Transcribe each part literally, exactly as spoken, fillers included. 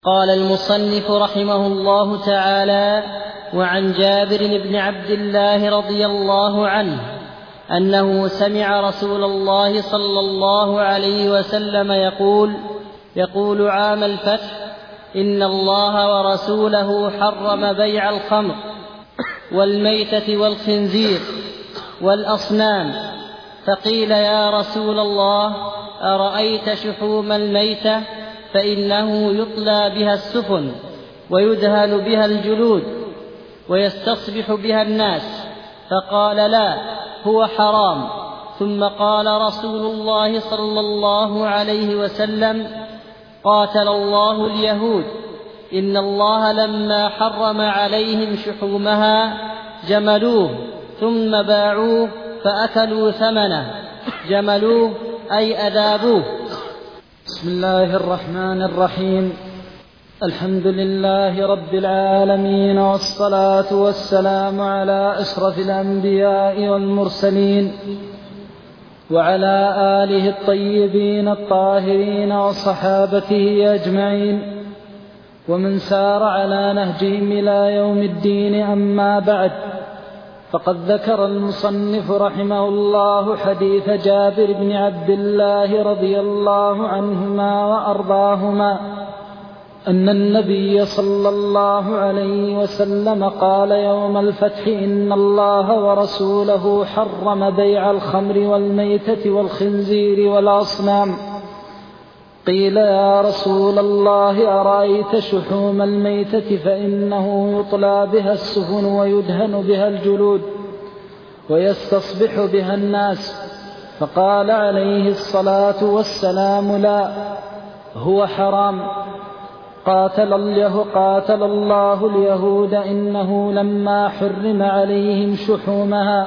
قال المصنف رحمه الله تعالى: وعن جابر بن عبد الله رضي الله عنه أنه سمع رسول الله صلى الله عليه وسلم يقول يقول عام الفتح: إن الله ورسوله حرم بيع الخمر والميتة والخنزير والأصنام. فقيل: يا رسول الله، أرأيت شحوم الميتة؟ فإنه يطلى بها السفن ويدهن بها الجلود ويستصبح بها الناس. فقال: لا، هو حرام. ثم قال رسول الله صلى الله عليه وسلم: قاتل الله اليهود، إن الله لما حرم عليهم شحومها جملوه ثم باعوه فأكلوا ثمنه. جملوه أي أذابوه. بسم الله الرحمن الرحيم. الحمد لله رب العالمين، والصلاة والسلام على أشرف الأنبياء والمرسلين، وعلى آله الطيبين الطاهرين وصحابته أجمعين، ومن سار على نهجهم إلى يوم الدين. أما بعد، فقد ذكر المصنف رحمه الله حديث جابر بن عبد الله رضي الله عنهما وأرضاهما أن النبي صلى الله عليه وسلم قال يوم الفتح: إن الله ورسوله حرم بيع الخمر والميتة والخنزير والأصنام. قيل: يا رسول الله، أرأيت شحوم الميتة؟ فإنه يطلى بها السفن ويدهن بها الجلود ويستصبح بها الناس. فقال عليه الصلاة والسلام: لا، هو حرام. قاتل الله, قاتل الله اليهود، إنه لما حرم عليهم شحومها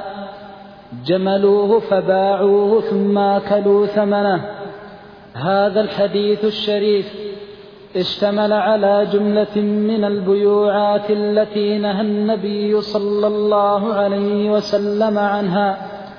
جملوه فباعوه ثم أكلوا ثمنه. هذا الحديث الشريف اشتمل على جملة من البيوعات التي نهى النبي صلى الله عليه وسلم عنها،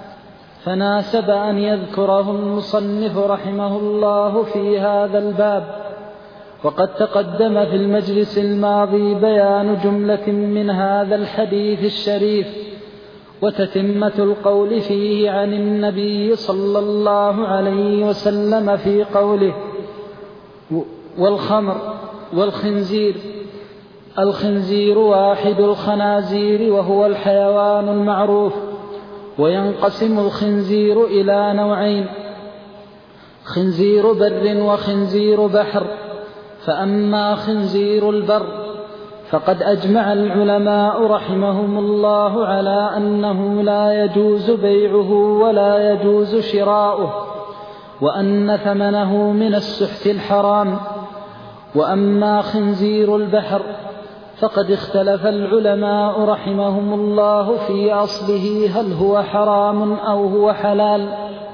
فناسب أن يذكره المصنف رحمه الله في هذا الباب. وقد تقدم في المجلس الماضي بيان جملة من هذا الحديث الشريف وتتمة القول فيه عن النبي صلى الله عليه وسلم في قوله: والخمر والخنزير. الخنزير واحد الخنازير وهو الحيوان المعروف. وينقسم الخنزير إلى نوعين: خنزير بر وخنزير بحر. فأما خنزير البر فقد أجمع العلماء رحمهم الله على أنه لا يجوز بيعه ولا يجوز شراؤه، وأن ثمنه من السحت الحرام. وأما خنزير البحر فقد اختلف العلماء رحمهم الله في أصله، هل هو حرام أو هو حلال.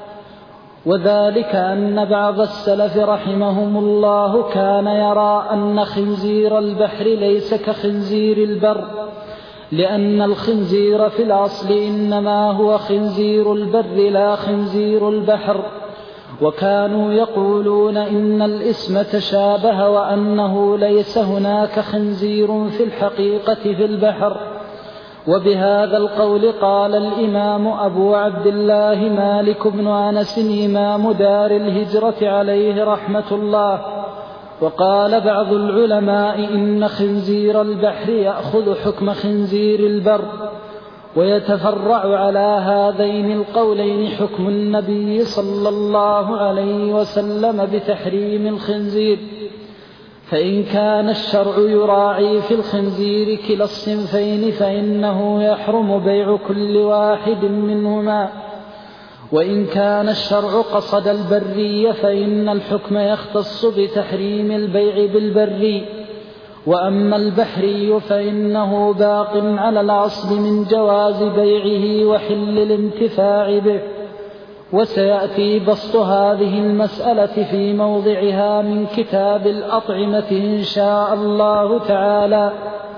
وذلك أن بعض السلف رحمهم الله كان يرى أن خنزير البحر ليس كخنزير البر، لأن الخنزير في الأصل إنما هو خنزير البر لا خنزير البحر. وكانوا يقولون إن الاسم تشابه، وأنه ليس هناك خنزير في الحقيقة في البحر. وبهذا القول قال الإمام أبو عبد الله مالك بن أنس إمام دار الهجرة عليه رحمة الله. وقال بعض العلماء إن خنزير البحر يأخذ حكم خنزير البر، ويتفرع على هذين القولين حكم النبي صلى الله عليه وسلم بتحريم الخنزير. فإن كان الشرع يراعي في الخنزير كلا الصنفين فإنه يحرم بيع كل واحد منهما، وإن كان الشرع قصد البري فإن الحكم يختص بتحريم البيع بالبري. وأما البحري فإنه باق على الأصل من جواز بيعه وحل الانتفاع به. وسيأتي بسط هذه المسألة في موضعها من كتاب الأطعمة إن شاء الله تعالى.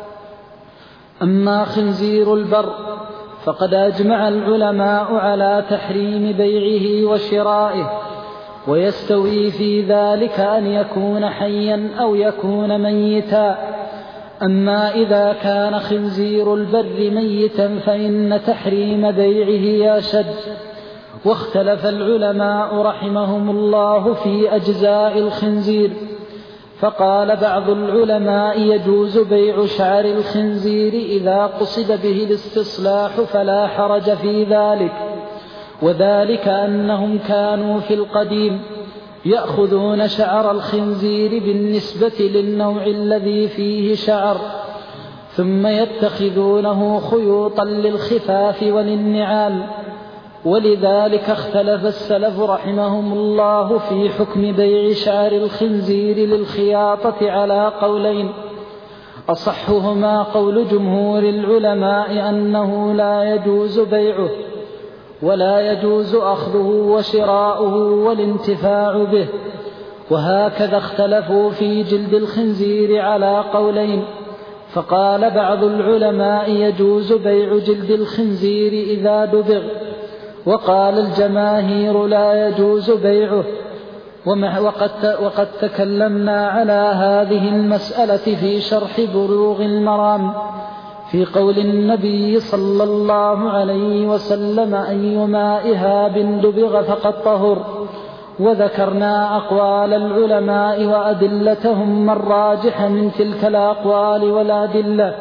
أما خنزير البر فقد أجمع العلماء على تحريم بيعه وشرائه، ويستوي في ذلك أن يكون حيا أو يكون ميتا. أما إذا كان خنزير البر ميتا فإن تحريم بيعه أشد. واختلف العلماء رحمهم الله في أجزاء الخنزير، فقال بعض العلماء يجوز بيع شعر الخنزير إذا قصد به الاستصلاح فلا حرج في ذلك، وذلك أنهم كانوا في القديم يأخذون شعر الخنزير بالنسبة للنوع الذي فيه شعر، ثم يتخذونه خيوطا للخفاف وللنعال. ولذلك اختلف السلف رحمهم الله في حكم بيع شعر الخنزير للخياطة على قولين، أصحهما قول جمهور العلماء أنه لا يجوز بيعه ولا يجوز أخذه وشراؤه والانتفاع به. وهكذا اختلفوا في جلد الخنزير على قولين، فقال بعض العلماء يجوز بيع جلد الخنزير إذا دبغ، وقال الجماهير لا يجوز بيعه. وقد, وقد تكلمنا على هذه المسألة في شرح بلوغ المرام في قول النبي صلى الله عليه وسلم أيما إهاب دبغ فقد طهر. وذكرنا أقوال العلماء وأدلتهم الراجح من تلك الأقوال والأدلة.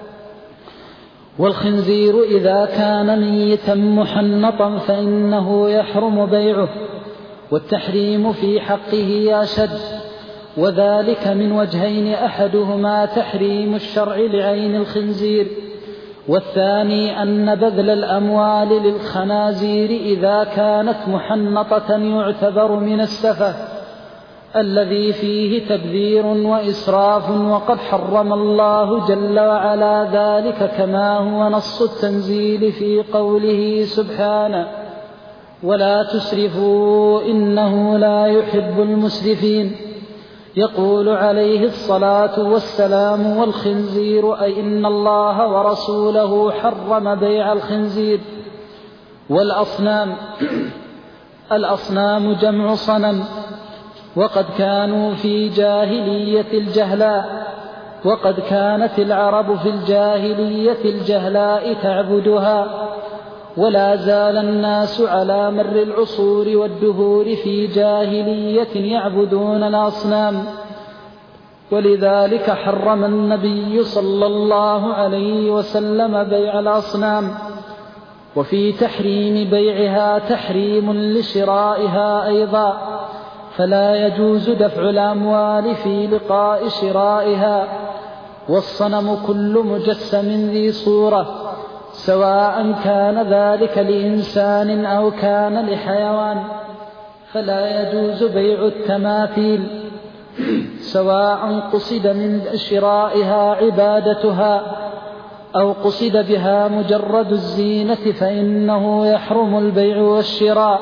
والخنزير إذا كان ميتا محنطا فإنه يحرم بيعه، والتحريم في حقه أشد، وذلك من وجهين: أحدهما تحريم الشرع لعين الخنزير، والثاني أن بذل الأموال للخنازير إذا كانت محنطة يعتبر من السفه الذي فيه تبذير وإسراف، وقد حرم الله جل وعلا ذلك كما هو نص التنزيل في قوله سبحانه: ولا تسرفوا إنه لا يحب المسرفين. يقول عليه الصلاة والسلام: والخنزير أي إن الله ورسوله حرم بيع الخنزير. والأصنام الأصنام جمع صنم، وقد كانوا في جاهلية الجهلاء وقد كانت العرب في الجاهلية الجهلاء تعبدها، ولا زال الناس على مر العصور والدهور في جاهلية يعبدون الأصنام. ولذلك حرم النبي صلى الله عليه وسلم بيع الأصنام. وفي تحريم بيعها تحريم لشرائها أيضا، فلا يجوز دفع الأموال في لقاء شرائها. والصنم كل مجسم ذي صورة، سواء كان ذلك لإنسان أو كان لحيوان، فلا يجوز بيع التماثيل، سواء قصد من شرائها عبادتها أو قصد بها مجرد الزينة، فإنه يحرم البيع والشراء.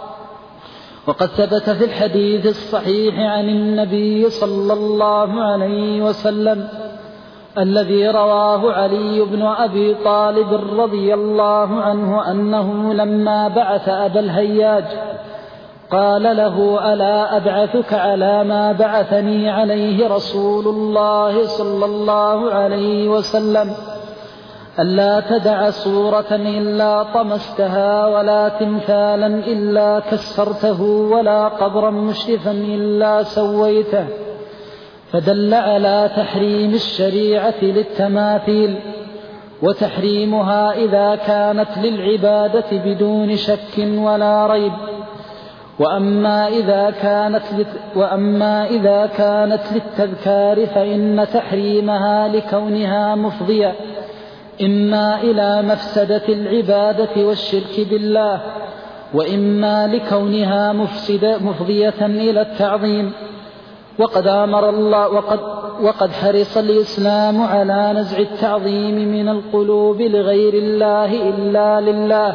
وقد ثبت في الحديث الصحيح عن النبي صلى الله عليه وسلم الذي رواه علي بن أبي طالب رضي الله عنه أنه لما بعث أبا الهياج قال له: ألا أبعثك على ما بعثني عليه رسول الله صلى الله عليه وسلم؟ ألا تدع صورة إلا طمستها، ولا تمثالا إلا كسرته، ولا قبرا مشرفا إلا سويته. فدل على تحريم الشريعة للتماثيل، وتحريمها إذا كانت للعبادة بدون شك ولا ريب. وأما إذا كانت وأما إذا كانت للتذكار فإن تحريمها لكونها مفضية إما إلى مفسدة العبادة والشرك بالله، وإما لكونها مفضية إلى التعظيم. وقد أمر الله وقد, وقد حرص الإسلام على نزع التعظيم من القلوب لغير الله إلا لله،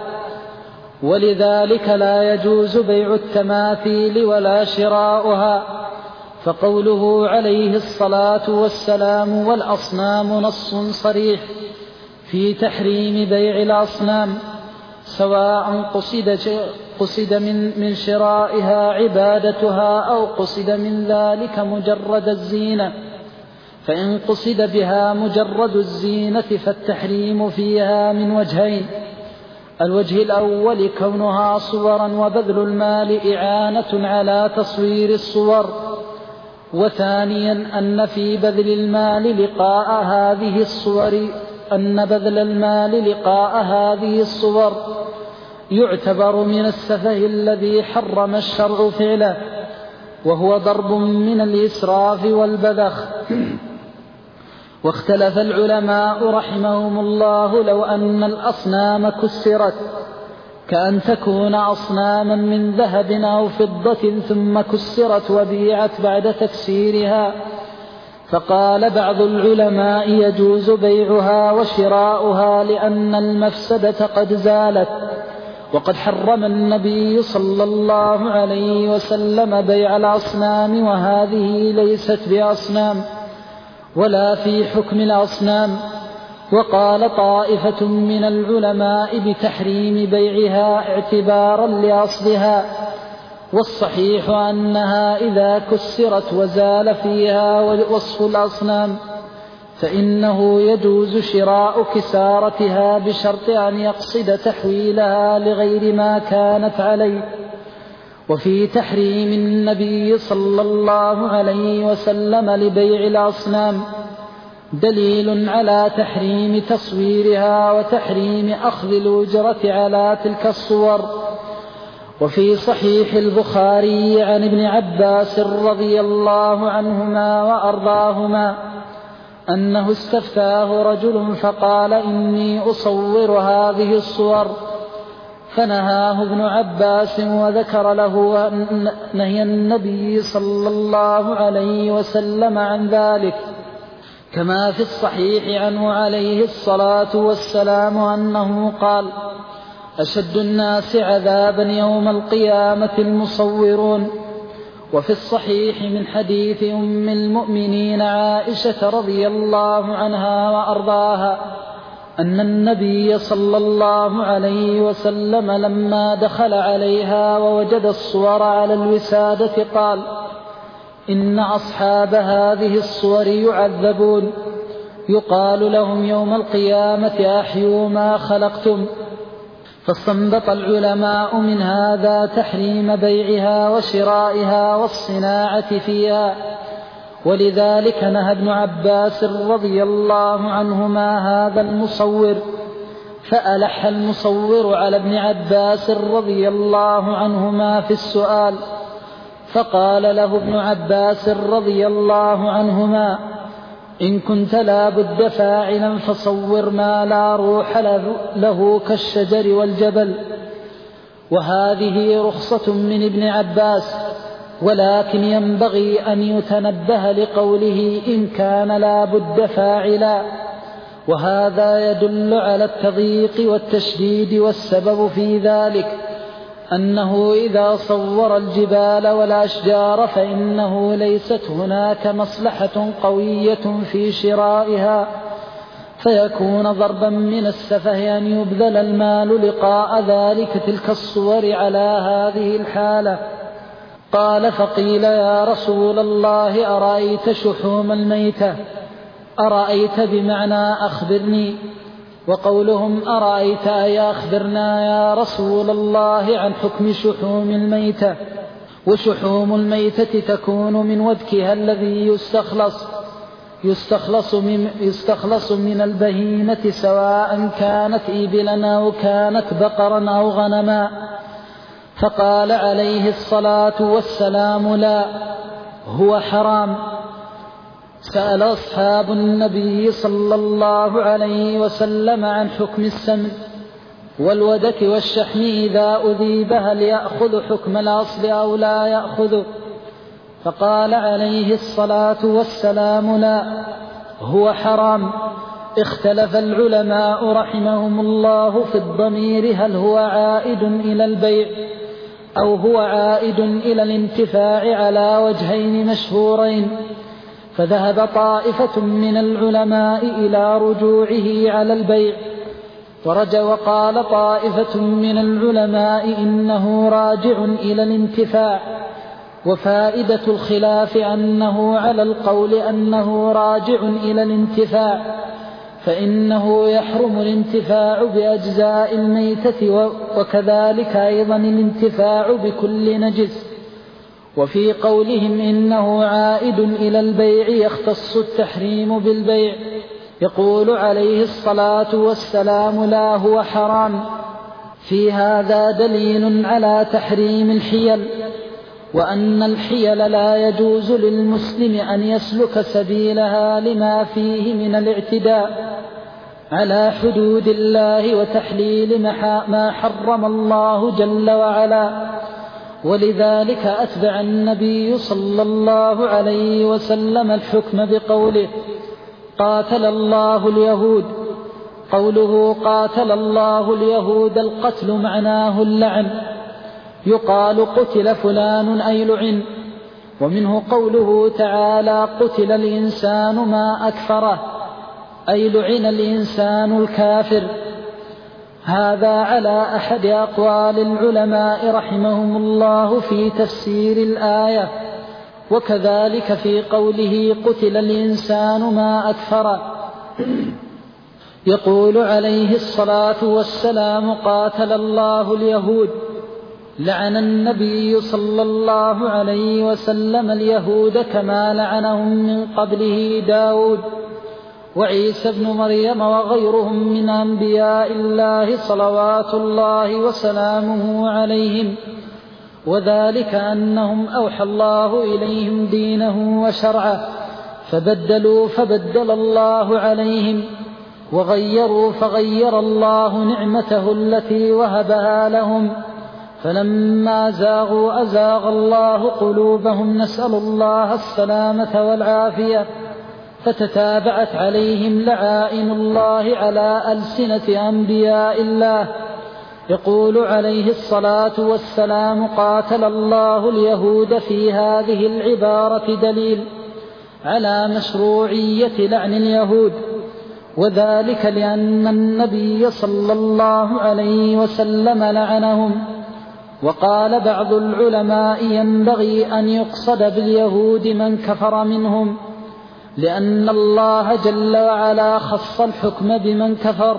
ولذلك لا يجوز بيع التماثيل ولا شراؤها. فقوله عليه الصلاة والسلام: والأصنام نص صريح في تحريم بيع الأصنام، سواء قصد قصد من, من شرائها عبادتها أو قصد من ذلك مجرد الزينة. فإن قصد بها مجرد الزينة فالتحريم فيها من وجهين: الوجه الأول كونها صورا وبذل المال إعانة على تصوير الصور، وثانيا أن في بذل المال لقاء هذه الصور أن بذل المال لقاء هذه الصور يعتبر من السفه الذي حرم الشرع فعله، وهو ضرب من الإسراف والبذخ. واختلف العلماء رحمهم الله لو أن الأصنام كسرت، كأن تكون أصناما من ذهب أو فضة ثم كسرت وبيعت بعد تكسيرها، فقال بعض العلماء يجوز بيعها وشراؤها لأن المفسدة قد زالت، وقد حرم النبي صلى الله عليه وسلم بيع الأصنام، وهذه ليست بأصنام ولا في حكم الأصنام. وقال طائفة من العلماء بتحريم بيعها اعتبارا لأصلها، والصحيح أنها إذا كسرت وزال فيها وصف الأصنام فإنه يجوز شراء كسارتها بشرط أن يقصد تحويلها لغير ما كانت عليه. وفي تحريم النبي صلى الله عليه وسلم لبيع الأصنام دليل على تحريم تصويرها وتحريم أخذ الأجرة على تلك الصور. وفي صحيح البخاري عن ابن عباس رضي الله عنهما وأرضاهما أنه استفتاه رجل فقال: إني أصور هذه الصور، فنهاه ابن عباس وذكر له نهي النبي صلى الله عليه وسلم عن ذلك، كما في الصحيح عنه عليه الصلاة والسلام أنه قال: أشد الناس عذابا يوم القيامة المصورون. وفي الصحيح من حديث أم المؤمنين عائشة رضي الله عنها وأرضاها أن النبي صلى الله عليه وسلم لما دخل عليها ووجد الصور على الوسادة قال: إن أصحاب هذه الصور يعذبون، يقال لهم يوم القيامة أحيوا ما خلقتم. فاستنبط العلماء من هذا تحريم بيعها وشرائها والصناعة فيها، ولذلك نهى ابن عباس رضي الله عنهما هذا المصور، فألح المصور على ابن عباس رضي الله عنهما في السؤال، فقال له ابن عباس رضي الله عنهما: إن كنت لا بد فاعلا فصور ما لا روح له كالشجر والجبل. وهذه رخصة من ابن عباس، ولكن ينبغي أن يتنبه لقوله إن كان لا بد فاعلا، وهذا يدل على التضييق والتشديد، والسبب في ذلك أنه إذا صور الجبال والأشجار فإنه ليست هناك مصلحة قوية في شرائها، فيكون ضربا من السفه أن يبذل المال لقاء ذلك تلك الصور على هذه الحالة. قال: فقيل: يا رسول الله أرأيت شحوم الميتة؟ أرأيت بمعنى أخبرني، وقولهم أرأيت أي أخبرنا يا رسول الله عن حكم شحوم الميتة. وشحوم الميتة تكون من وذكها الذي يستخلص يستخلص من, يستخلص من البهيمة، سواء كانت إبلا أو كانت بقرا أو غنما. فقال عليه الصلاة والسلام: لا، هو حرام. سأل أصحاب النبي صلى الله عليه وسلم عن حكم السمن والودك والشحم إذا أذيب، هل يأخذ حكم الأصل أو لا يأخذ؟ فقال عليه الصلاة والسلام: لا، هو حرام. اختلف العلماء رحمهم الله في الضمير، هل هو عائد إلى البيع أو هو عائد إلى الانتفاع على وجهين مشهورين. فذهب طائفة من العلماء إلى رجوعه على البيع، ورجى وقال طائفة من العلماء إنه راجع إلى الانتفاع، وفائدة الخلاف أنه على القول أنه راجع إلى الانتفاع، فإنه يحرم الانتفاع بأجزاء الميتة، وكذلك أيضا الانتفاع بكل نجس. وفي قولهم إنه عائد إلى البيع يختص التحريم بالبيع، يقول عليه الصلاة والسلام: لا هو حرام. في هذا دليل على تحريم الحيل، وأن الحيل لا يجوز للمسلم أن يسلك سبيلها لما فيه من الاعتداء على حدود الله وتحليل ما حرم الله جل وعلا. ولذلك أتبع النبي صلى الله عليه وسلم الحكم بقوله: قاتل الله اليهود. قوله قاتل الله اليهود القتل معناه اللعن، يقال قتل فلان أي لعن. ومنه قوله تعالى: قتل الإنسان ما أكفره، أي لعن الإنسان الكافر. هذا على أحد أقوال العلماء رحمهم الله في تفسير الآية. وكذلك في قوله قتل الإنسان ما أكفره، يقول عليه الصلاة والسلام: قاتل الله اليهود. لعن النبي صلى الله عليه وسلم اليهود كما لعنهم من قبله داود وعيسى بن مريم وغيرهم من أنبياء الله صلوات الله وسلامه عليهم، وذلك أنهم أوحى الله إليهم دينه وشرعه فبدلوا فبدل الله عليهم، وغيروا فغير الله نعمته التي وهبها لهم، فلما زاغوا أزاغ الله قلوبهم، نسأل الله السلامة والعافية. فتتابعت عليهم لعائن الله على ألسنة أنبياء الله. يقول عليه الصلاة والسلام: قاتل الله اليهود. في هذه العبارة دليل على مشروعية لعن اليهود، وذلك لأن النبي صلى الله عليه وسلم لعنهم. وقال بعض العلماء: ينبغي أن يقصد باليهود من كفر منهم، لأن الله جل وعلا خص الحكم بمن كفر.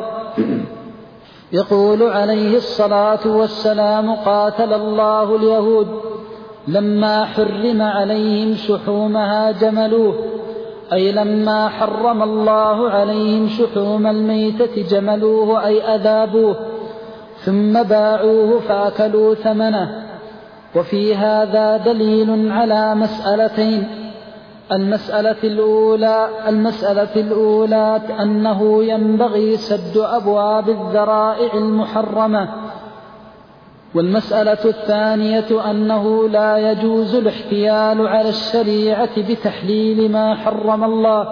يقول عليه الصلاة والسلام: قاتل الله اليهود. لما حرم عليهم شحومها جملوه، أي لما حرم الله عليهم شحوم الميتة جملوه أي أذابوه، ثم باعوه فأكلوا ثمنه. وفي هذا دليل على مسألتين: المسألة الأولى المسألة الأولى أنه ينبغي سد أبواب الذرائع المحرمة، والمسألة الثانية أنه لا يجوز الاحتيال على الشريعة بتحليل ما حرم الله.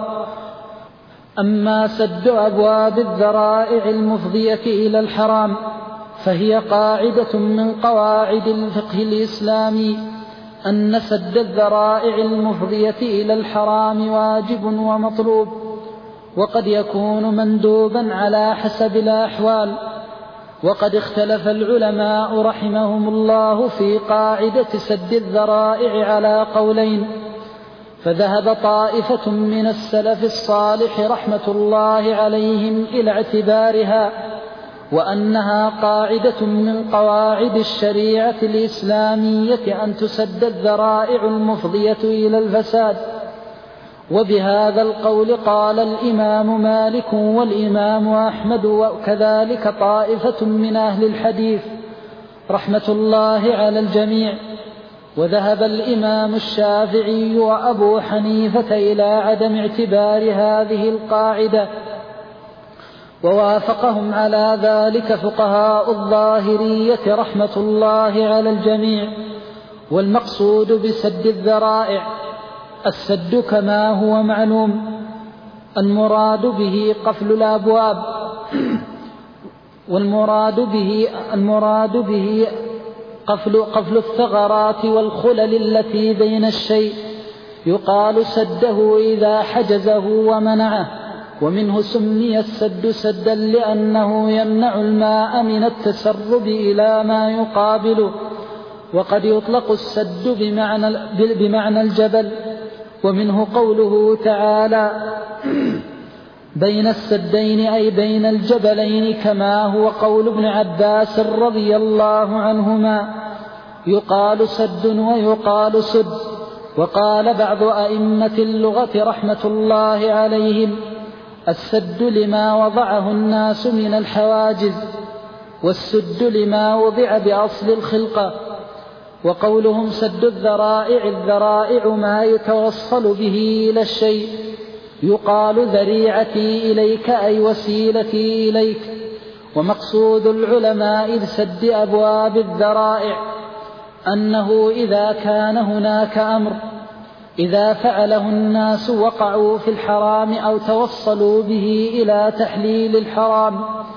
أما سد أبواب الذرائع المفضية إلى الحرام فهي قاعدة من قواعد الفقه الإسلامي، أن سد الذرائع المفضية إلى الحرام واجب ومطلوب، وقد يكون مندوبا على حسب الأحوال. وقد اختلف العلماء رحمهم الله في قاعدة سد الذرائع على قولين، فذهب طائفة من السلف الصالح رحمة الله عليهم إلى اعتبارها، وأنها قاعدة من قواعد الشريعة الإسلامية أن تسد الذرائع المفضية إلى الفساد. وبهذا القول قال الإمام مالك والإمام أحمد، وكذلك طائفة من أهل الحديث رحمة الله على الجميع. وذهب الإمام الشافعي وأبو حنيفة إلى عدم اعتبار هذه القاعدة، ووافقهم على ذلك فقهاء الظاهرية رحمة الله على الجميع. والمقصود بسد الذرائع السد كما هو معلوم، المراد به قفل الأبواب، والمراد به المراد به قفل قفل الثغرات والخلل التي بين الشيء، يقال سده إذا حجزه ومنعه، ومنه سمي السد سدا لأنه يمنع الماء من التسرب إلى ما يقابله. وقد يطلق السد بمعنى, بمعنى الجبل. ومنه قوله تعالى بين السدين أي بين الجبلين، كما هو قول ابن عباس رضي الله عنهما يقال سد ويقال سد. وقال بعض أئمة اللغة رحمة الله عليهم السد لما وضعه الناس من الحواجز، والسد لما وضع بأصل الخلقة. وقولهم سد الذرائع، الذرائع ما يتوصل به إلى الشيء، يقال ذريعتي إليك أي وسيلتي إليك. ومقصود العلماء بسد أبواب الذرائع أنه إذا كان هناك أمر إذا فعله الناس وقعوا في الحرام أو توصلوا به إلى تحليل الحرام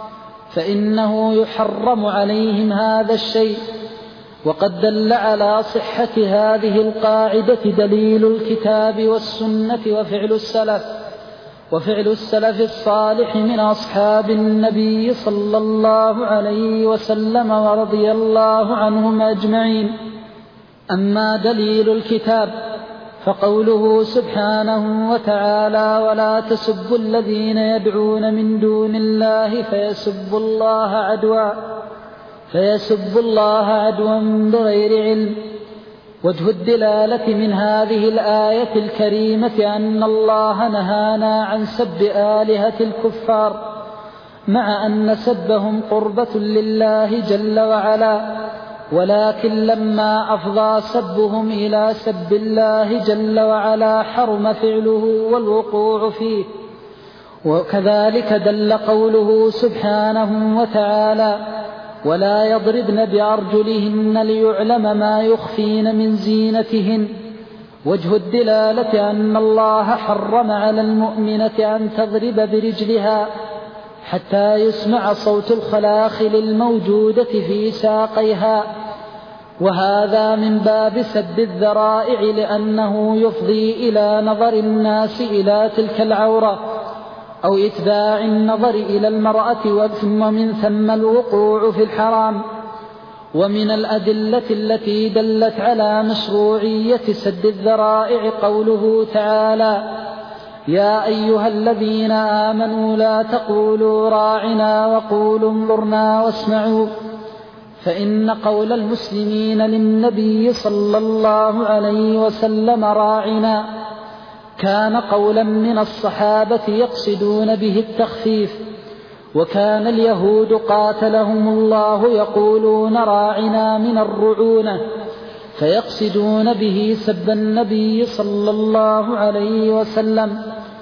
فإنه يحرم عليهم هذا الشيء. وقد دل على صحة هذه القاعدة دليل الكتاب والسنة وفعل السلف وفعل السلف الصالح من أصحاب النبي صلى الله عليه وسلم ورضي الله عنهم أجمعين. أما دليل الكتاب فقوله سبحانه وتعالى ولا تسبوا الذين يدعون من دون الله فيسبوا الله عدوا فيسبوا الله عدوا بغير علم. وجه الدلالة من هذه الآية الكريمة أن الله نهانا عن سب آلهة الكفار، مع أن سبهم قربة لله جل وعلا، ولكن لما أفضى سبهم إلى سب الله جل وعلا حرم فعله والوقوع فيه. وكذلك دل قوله سبحانه وتعالى ولا يضربن بأرجلهن ليعلم ما يخفين من زينتهن. وجه الدلالة أن الله حرم على المؤمنة أن تضرب برجلها حتى يسمع صوت الخلاخل الموجودة في ساقيها، وهذا من باب سد الذرائع لأنه يفضي إلى نظر الناس إلى تلك العورة أو إتباع النظر إلى المرأة ومن ثم الوقوع في الحرام. ومن الأدلة التي دلت على مشروعية سد الذرائع قوله تعالى يا أيها الذين آمنوا لا تقولوا راعنا وقولوا انظرنا واسمعوا، فإن قول المسلمين للنبي صلى الله عليه وسلم راعنا كان قولا من الصحابة يقصدون به التخفيف، وكان اليهود قاتلهم الله يقولون راعنا من الرعونة فيقصدون به سب النبي صلى الله عليه وسلم.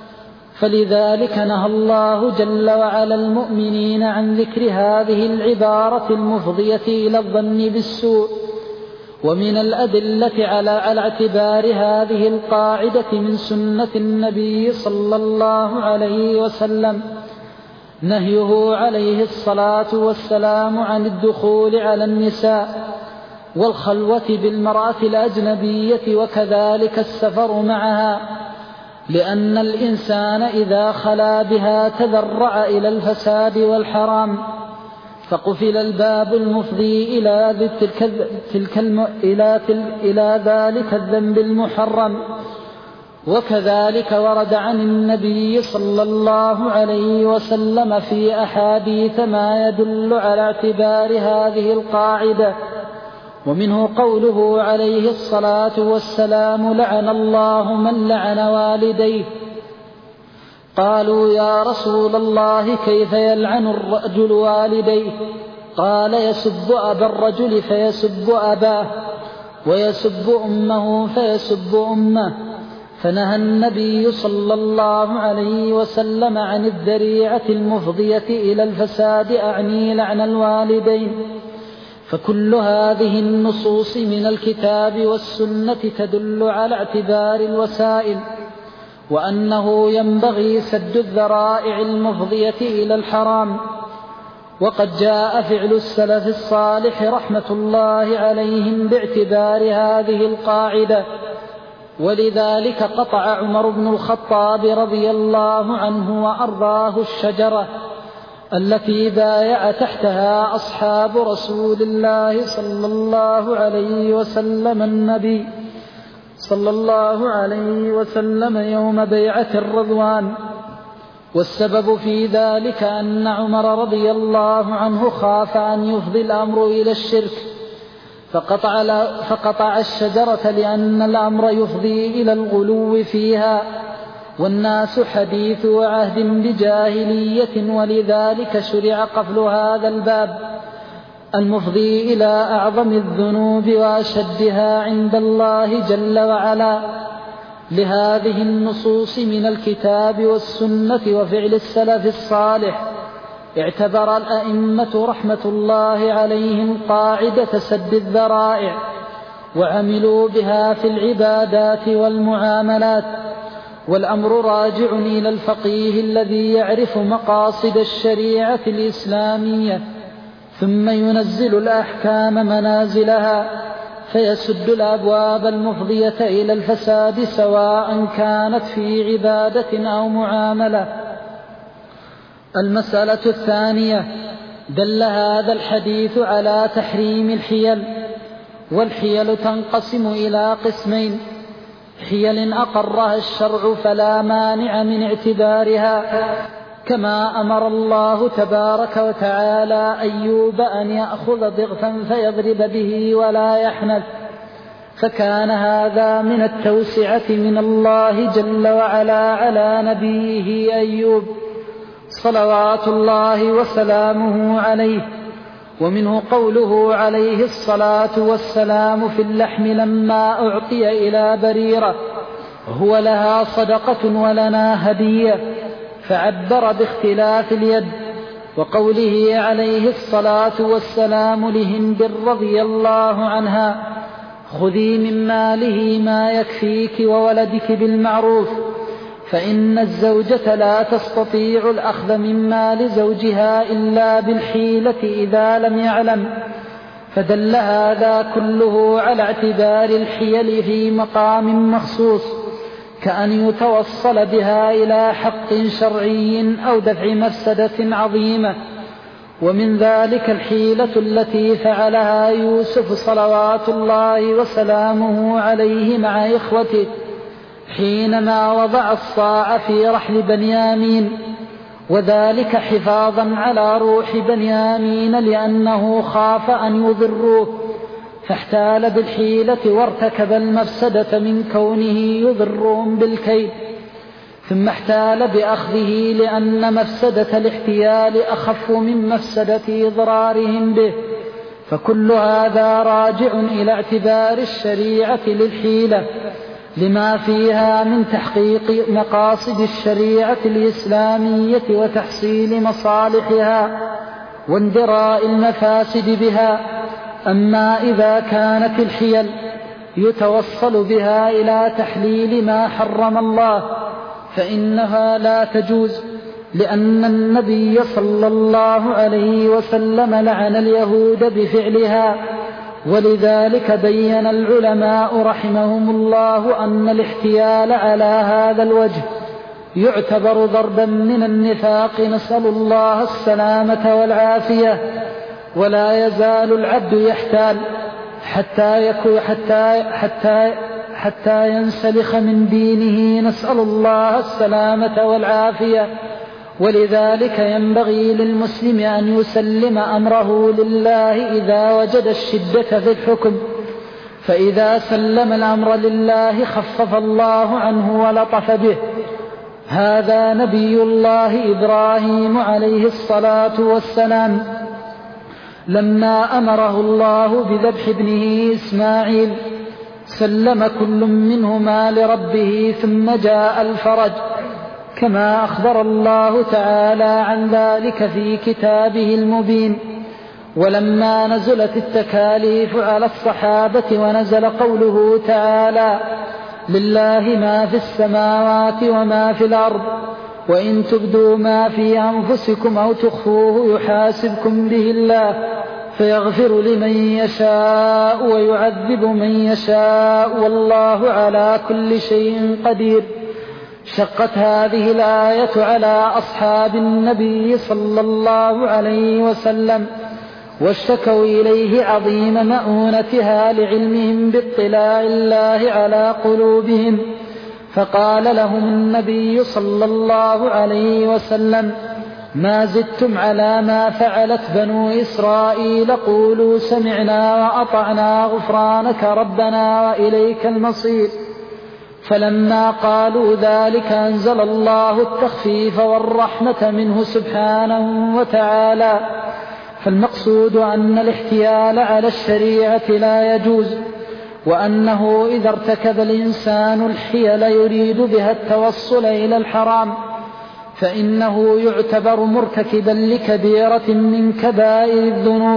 فلذلك نهى الله جل وعلا المؤمنين عن ذكر هذه العبارة المفضية إلى الظن بالسوء. ومن الأدلة على على اعتبار هذه القاعدة من سنة النبي صلى الله عليه وسلم نهيه عليه الصلاة والسلام عن الدخول على النساء والخلوة بالمرأة الأجنبية وكذلك السفر معها، لأن الإنسان إذا خلا بها تذرع إلى الفساد والحرام، فقفل الباب المفضي إلى تلك تلك الم... إلى, تل... إلى ذلك الذنب المحرم. وكذلك ورد عن النبي صلى الله عليه وسلم في أحاديث ما يدل على اعتبار هذه القاعدة، ومنه قوله عليه الصلاة والسلام لعن الله من لعن والديه. قالوا يا رسول الله كيف يلعن الرجل والديه؟ قال يسب أبا الرجل فيسب أباه، ويسب أمه فيسب أمه. فنهى النبي صلى الله عليه وسلم عن الذريعة المفضية إلى الفساد، أعني لعن الوالدين. فكل هذه النصوص من الكتاب والسنة تدل على اعتبار الوسائل، وأنه ينبغي سد الذرائع المفضية إلى الحرام. وقد جاء فعل السلف الصالح رحمة الله عليهم باعتبار هذه القاعدة، ولذلك قطع عمر بن الخطاب رضي الله عنه وأرضاه الشجرة التي بايع تحتها أصحاب رسول الله صلى الله عليه وسلم النبي صلى الله عليه وسلم يوم بيعة الرضوان. والسبب في ذلك أن عمر رضي الله عنه خاف أن يفضي الأمر إلى الشرك فقطع, فقطع الشجرة لأن الأمر يفضي إلى الغلو فيها، والناس حديث عهد بجاهلية، ولذلك شرع قفل هذا الباب المفضي إلى أعظم الذنوب وأشدها عند الله جل وعلا لهذه النصوص من الكتاب والسنة وفعل السلف الصالح. اعتبر الأئمة رحمة الله عليهم قاعدة سد الذرائع وعملوا بها في العبادات والمعاملات، والأمر راجع إلى الفقيه الذي يعرف مقاصد الشريعة الإسلامية ثم ينزل الأحكام منازلها فيسد الأبواب المفضية إلى الفساد سواء كانت في عبادة أو معاملة. المسألة الثانية: دل هذا الحديث على تحريم الحيل، والحيل تنقسم إلى قسمين: حيل أقرها الشرع فلا مانع من اعتبارها، كما أمر الله تبارك وتعالى أيوب أن يأخذ ضغثا فيضرب به ولا يحنث، فكان هذا من التوسعة من الله جل وعلا على نبيه أيوب صلوات الله وسلامه عليه. ومنه قوله عليه الصلاة والسلام في اللحم لما أعطي إلى بريرة: هو لها صدقة ولنا هدية، فعبر باختلاف اليد. وقوله عليه الصلاة والسلام لهند رضي الله عنها: خذي من ماله ما يكفيك وولدك بالمعروف، فإن الزوجة لا تستطيع الأخذ من مال زوجها إلا بالحيلة إذا لم يعلم. فدل هذا كله على اعتبار الحيل في مقام مخصوص، كأن يتوصل بها إلى حق شرعي أو دفع مفسدة عظيمة. ومن ذلك الحيلة التي فعلها يوسف صلوات الله وسلامه عليه مع إخوته حينما وضع الصاع في رحل بنيامين، وذلك حفاظا على روح بنيامين لأنه خاف أن يضروه، فاحتال بالحيلة وارتكب المفسدة من كونه يضرهم بالكيد، ثم احتال بأخذه لأن مفسدة الاحتيال أخف من مفسدة إضرارهم به. فكل هذا راجع إلى اعتبار الشريعة للحيلة لما فيها من تحقيق مقاصد الشريعة الإسلامية وتحصيل مصالحها واندراء المفاسد بها. أما إذا كانت الحيل يتوصل بها إلى تحليل ما حرم الله فإنها لا تجوز، لأن النبي صلى الله عليه وسلم لعن اليهود بفعلها. ولذلك بين العلماء رحمهم الله أن الاحتيال على هذا الوجه يعتبر ضربا من النفاق، نسأل الله السلامة والعافية. ولا يزال العبد يحتال حتى يكون حتى حتى حتى ينسلخ من دينه، نسأل الله السلامة والعافية. ولذلك ينبغي للمسلم أن يسلم أمره لله إذا وجد الشدة في الحكم، فإذا سلم الأمر لله خفف الله عنه ولطف به. هذا نبي الله إبراهيم عليه الصلاة والسلام لما أمره الله بذبح ابنه إسماعيل سلم كل منهما لربه ثم جاء الفرج، كما أخبر الله تعالى عن ذلك في كتابه المبين. ولما نزلت التكاليف على الصحابة ونزل قوله تعالى: لله ما في السماوات وما في الأرض، وإن تبدوا ما في أنفسكم أو تخفوه يحاسبكم به الله، فيغفر لمن يشاء ويعذب من يشاء والله على كل شيء قدير. شقت هذه الآية على أصحاب النبي صلى الله عليه وسلم واشتكوا إليه عظيم مؤونتها لعلمهم باطلاع الله على قلوبهم، فقال لهم النبي صلى الله عليه وسلم: ما زدتم على ما فعلت بنو إسرائيل، قولوا سمعنا وأطعنا غفرانك ربنا وإليك المصير. فلما قالوا ذلك أنزل الله التخفيف والرحمة منه سبحانه وتعالى. فالمقصود أن الاحتيال على الشريعة لا يجوز، وأنه إذا ارتكب الإنسان الحيل يريد بها التوصل إلى الحرام فإنه يعتبر مرتكبا لكبيرة من كبائر الذنوب.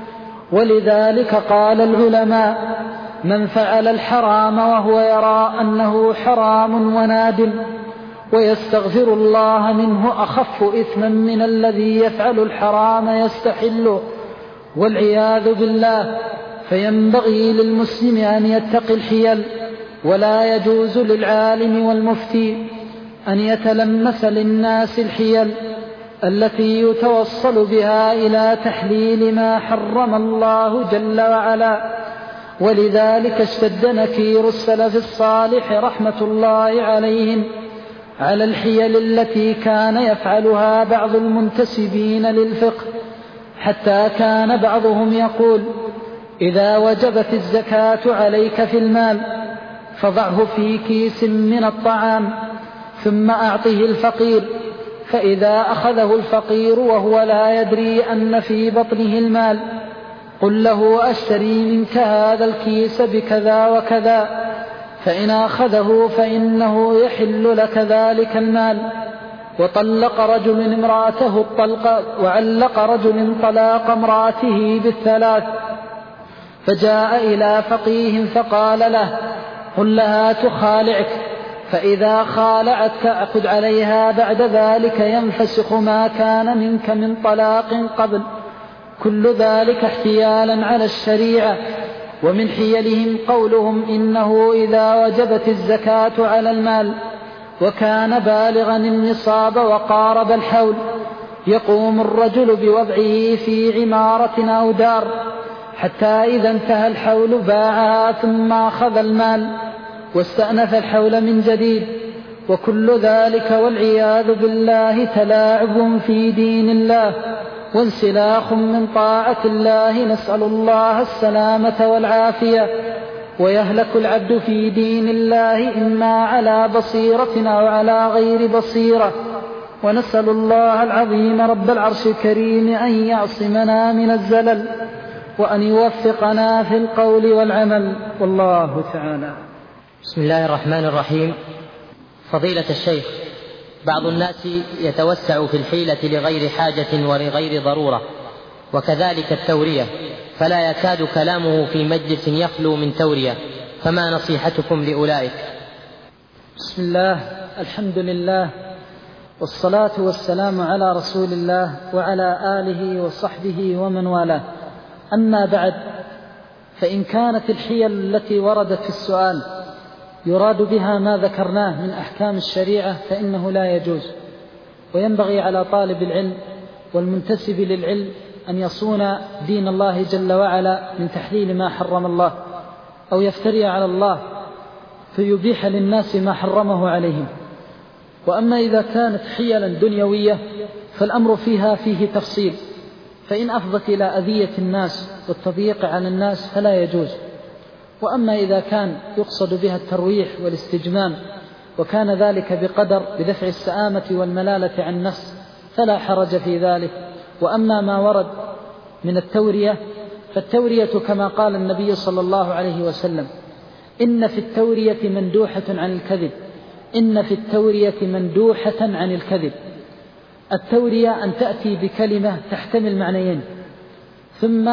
ولذلك قال العلماء: من فعل الحرام وهو يرى أنه حرام وندم ويستغفر الله منه أخف إثما من الذي يفعل الحرام يستحله والعياذ بالله. فينبغي للمسلم أن يتقي الحيل، ولا يجوز للعالم والمفتي أن يتلمس للناس الحيل التي يتوصل بها إلى تحليل ما حرم الله جل وعلا. ولذلك اشتد نكير السلف الصالح رحمة الله عليهم على الحيل التي كان يفعلها بعض المنتسبين للفقه، حتى كان بعضهم يقول: إذا وجبت الزكاة عليك في المال فضعه في كيس من الطعام ثم أعطه الفقير، فإذا أخذه الفقير وهو لا يدري أن في بطنه المال قل له: أشتري منك هذا الكيس بكذا وكذا، فإن أخذه فإنه يحل لك ذلك المال. وطلق رجل امرأته الطلق وعلق رجل طلاق امرأته بالثلاث، فجاء إلى فقيه فقال له: قل لها تخالعك، فإذا خالعتك أخذ عليها بعد ذلك ينفسخ ما كان منك من طلاق قبل. كل ذلك احتيالا على الشريعة. ومن حيلهم قولهم: إنه إذا وجبت الزكاة على المال وكان بالغا النصاب وقارب الحول يقوم الرجل بوضعه في عمارة أو دار حتى إذا انتهى الحول باعها ثم أخذ المال واستأنف الحول من جديد. وكل ذلك والعياذ بالله تلاعب في دين الله وانسلاخ من طاعة الله، نسأل الله السلامة والعافية. ويهلك العبد في دين الله إما على بصيرة أو على غير بصيرة. ونسأل الله العظيم رب العرش الكريم أن يعصمنا من الزلل وأن يوفقنا في القول والعمل، والله تعالى. بسم الله الرحمن الرحيم. فضيلة الشيخ، بعض الناس يتوسع في الحيلة لغير حاجة ولغير ضرورة، وكذلك التورية، فلا يكاد كلامه في مجلس يخلو من تورية، فما نصيحتكم لأولئك؟ بسم الله، الحمد لله، والصلاة والسلام على رسول الله وعلى آله وصحبه ومن والاه. أما بعد، فإن كانت الحيل التي وردت في السؤال يراد بها ما ذكرناه من أحكام الشريعة فإنه لا يجوز، وينبغي على طالب العلم والمنتسب للعلم أن يصون دين الله جل وعلا من تحليل ما حرم الله أو يفتري على الله فيبيح للناس ما حرمه عليهم. وأما إذا كانت حيلا دنيوية فالأمر فيها فيه تفصيل، فإن أفضت إلى أذية الناس والتضييق على الناس فلا يجوز. وأما إذا كان يقصد بها الترويح والاستجمام وكان ذلك بقدر بدفع السآمة والملالة عن النفس فلا حرج في ذلك. وأما ما ورد من التورية فالتورية كما قال النبي صلى الله عليه وسلم: إن في التورية مندوحة عن الكذب، إن في التورية مندوحة عن الكذب. التورية أن تأتي بكلمة تحتمل معنيين ثم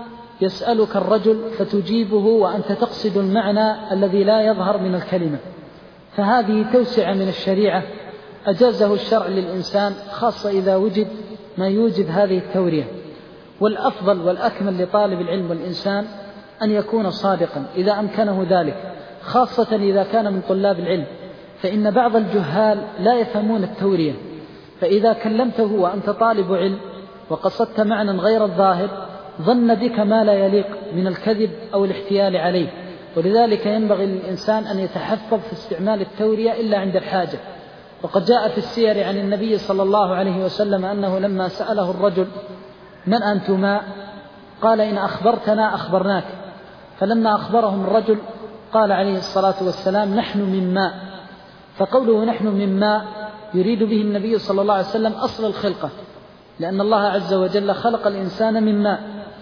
يسألك الرجل فتجيبه وأنت تقصد المعنى الذي لا يظهر من الكلمة، فهذه توسع من الشريعة أجازه الشرع للإنسان، خاصة إذا وجد ما يوجد هذه التورية. والأفضل والأكمل لطالب العلم والإنسان أن يكون صادقا إذا أمكنه ذلك، خاصة إذا كان من طلاب العلم، فإن بعض الجهال لا يفهمون التورية، فإذا كلمته وأنت طالب علم وقصدت معنى غير الظاهر ظن بك ما لا يليق من الكذب أو الاحتيال عليه. ولذلك ينبغي للإنسان أن يتحفظ في استعمال التورية إلا عند الحاجة. وقد جاء في السير عن النبي صلى الله عليه وسلم أنه لما سأله الرجل من أنتما قال إن أخبرتنا أخبرناك، فلما أخبرهم الرجل قال عليه الصلاة والسلام نحن من ماء. فقوله نحن من ماء يريد به النبي صلى الله عليه وسلم أصل الخلقة، لأن الله عز وجل خلق الإنسان من ماء،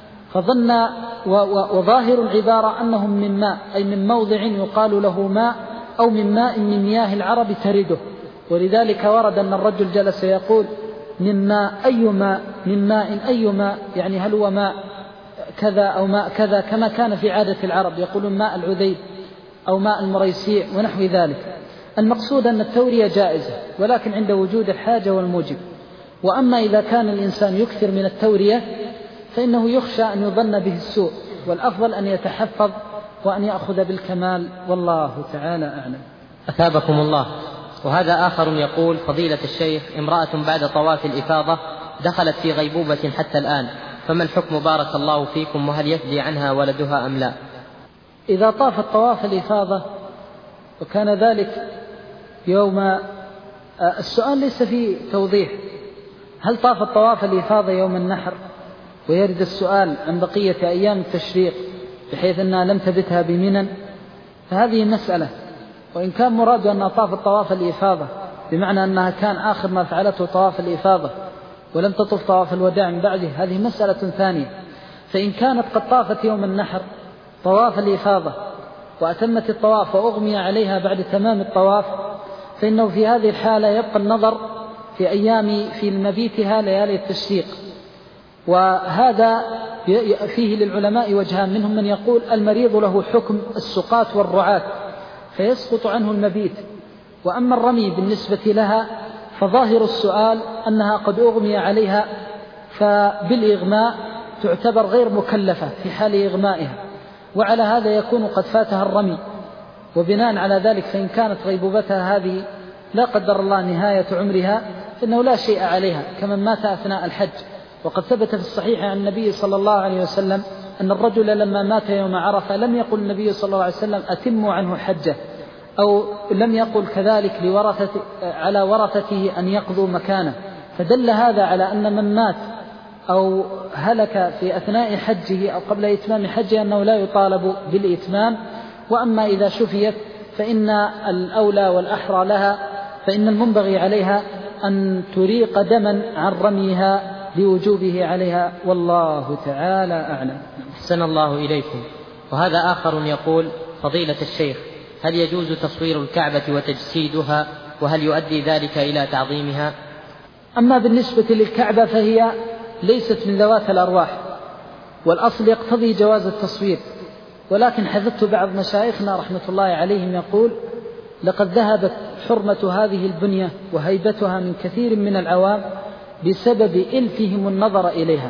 فظن وظاهر العبارة أنهم من ماء، أي من موضع يقال له ماء، أو من ماء من مياه العرب ترده. ولذلك ورد أن الرجل جلس يقول من ماء أي ماء، من ماء أي ماء، يعني هل هو ماء كذا أو ماء كذا، كما كان في عادة العرب يقولون ماء العذيب أو ماء المريسيع ونحو ذلك. المقصود أن التورية جائزة، ولكن عند وجود الحاجة والموجب. وأما إذا كان الإنسان يكثر من التورية فإنه يخشى أن يظن به السوء، والأفضل أن يتحفظ وأن يأخذ بالكمال، والله تعالى أعلم. أثابكم الله. وهذا آخر يقول فضيلة الشيخ امرأة بعد طواف الإفاضة دخلت في غيبوبة حتى الآن، فما الحكم بارك الله فيكم، وهل يفدي عنها ولدها أم لا؟ إذا طافت طواف الإفاضة وكان ذلك يوم، السؤال ليس فيه توضيح، هل طافت طواف الإفاضة يوم النحر ويرد السؤال عن بقية أيام التشريق بحيث أنها لم تبتها بمنى، فهذه مسألة. وإن كان مراد أنها طافت طواف الإفاضة بمعنى أنها كان آخر ما فعلته طواف الإفاضة ولم تطف طواف الوداع من بعده، هذه مسألة ثانية. فإن كانت قد طافت يوم النحر طواف الإفاضة وأتمت الطواف وأغمي عليها بعد تمام الطواف، فإنه في هذه الحالة يبقى النظر في أيام في مبيتها ليالي التشريق. وهذا فيه للعلماء وجهان، منهم من يقول المريض له حكم السقاة والرعاة فيسقط عنه المبيت، وأما الرمي بالنسبة لها فظاهر السؤال أنها قد أغمي عليها، فبالإغماء تعتبر غير مكلفة في حال إغمائها، وعلى هذا يكون قد فاتها الرمي. وبناء على ذلك فإن كانت غيبوبتها هذه لا قدر الله نهاية عمرها فإنه لا شيء عليها كمن مات أثناء الحج. وقد ثبت في الصحيح عن النبي صلى الله عليه وسلم أن الرجل لما مات يوم عرفة لم يقل النبي صلى الله عليه وسلم أتموا عنه حجه، أو لم يقل كذلك لورثة على ورثته أن يقضوا مكانه، فدل هذا على أن من مات أو هلك في أثناء حجه أو قبل إتمام حجه أنه لا يطالب بالإتمام. وأما إذا شفيت فإن الأولى والأحرى لها، فإن المنبغي عليها أن تريق دما عن رميها لوجوبه عليها، والله تعالى أعلم. أحسن الله إليكم. وهذا آخر يقول فضيلة الشيخ هل يجوز تصوير الكعبة وتجسيدها، وهل يؤدي ذلك إلى تعظيمها؟ أما بالنسبة للكعبة فهي ليست من ذوات الأرواح، والأصل يقتضي جواز التصوير، ولكن حدثت بعض مشايخنا رحمة الله عليهم يقول لقد ذهبت حرمة هذه البنية وهيبتها من كثير من العوام بسبب إلفهم النظر إليها،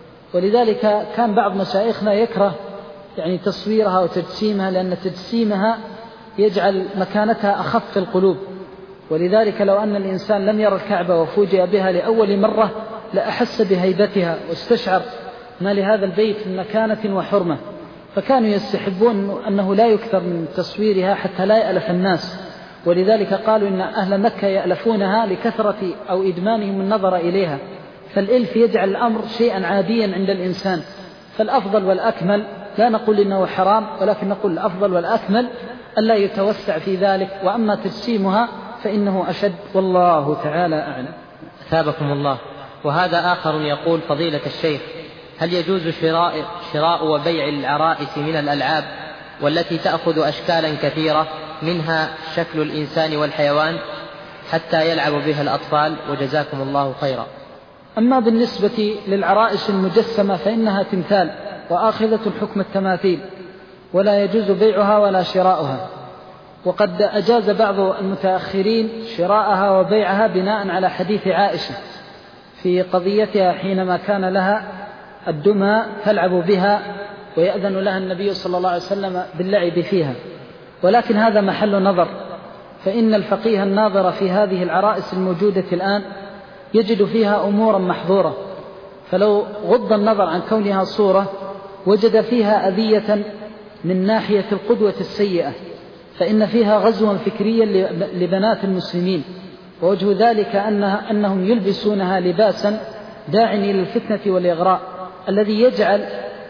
ولذلك كان بعض مشايخنا يكره يعني تصويرها وتجسيمها، لأن تجسيمها يجعل مكانتها أخف في القلوب. ولذلك لو أن الإنسان لم يرى الكعبة وفوجئ بها لأول مرة لأحس بهيبتها واستشعر ما لهذا البيت من مكانة وحرمة، فكانوا يستحبون أنه لا يكثر من تصويرها حتى لا يألف الناس. ولذلك قالوا إن أهل مكة يألفونها لكثرة أو إدمانهم النظر إليها، فالإلف يجعل الأمر شيئا عاديا عند الإنسان. فالأفضل والأكمل، لا نقول إنه حرام، ولكن نقول الأفضل والأكمل ألا يتوسع في ذلك، وأما تجسيمها فإنه أشد، والله تعالى أعلم. أثابكم الله. وهذا آخر يقول فضيلة الشيخ هل يجوز شراء, شراء وبيع العرائس من الألعاب والتي تأخذ أشكالا كثيرة منها شكل الإنسان والحيوان حتى يلعب بها الأطفال، وجزاكم الله خيرا؟ أما بالنسبة للعرائس المجسمة فإنها تمثال وآخذة حكم التماثيل، ولا يجوز بيعها ولا شراؤها. وقد أجاز بعض المتأخرين شراءها وبيعها بناء على حديث عائشة في قضيتها حينما كان لها الدمى تلعب بها ويأذن لها النبي صلى الله عليه وسلم باللعب فيها، ولكن هذا محل نظر، فإن الفقيه الناظر في هذه العرائس الموجودة الآن يجد فيها أمورا محظورة، فلو غض النظر عن كونها صورة وجد فيها أذية من ناحية القدوة السيئة، فإن فيها غزوا فكريا لبنات المسلمين، ووجه ذلك أنها أنهم يلبسونها لباسا داع إلى الفتنة والإغراء الذي يجعل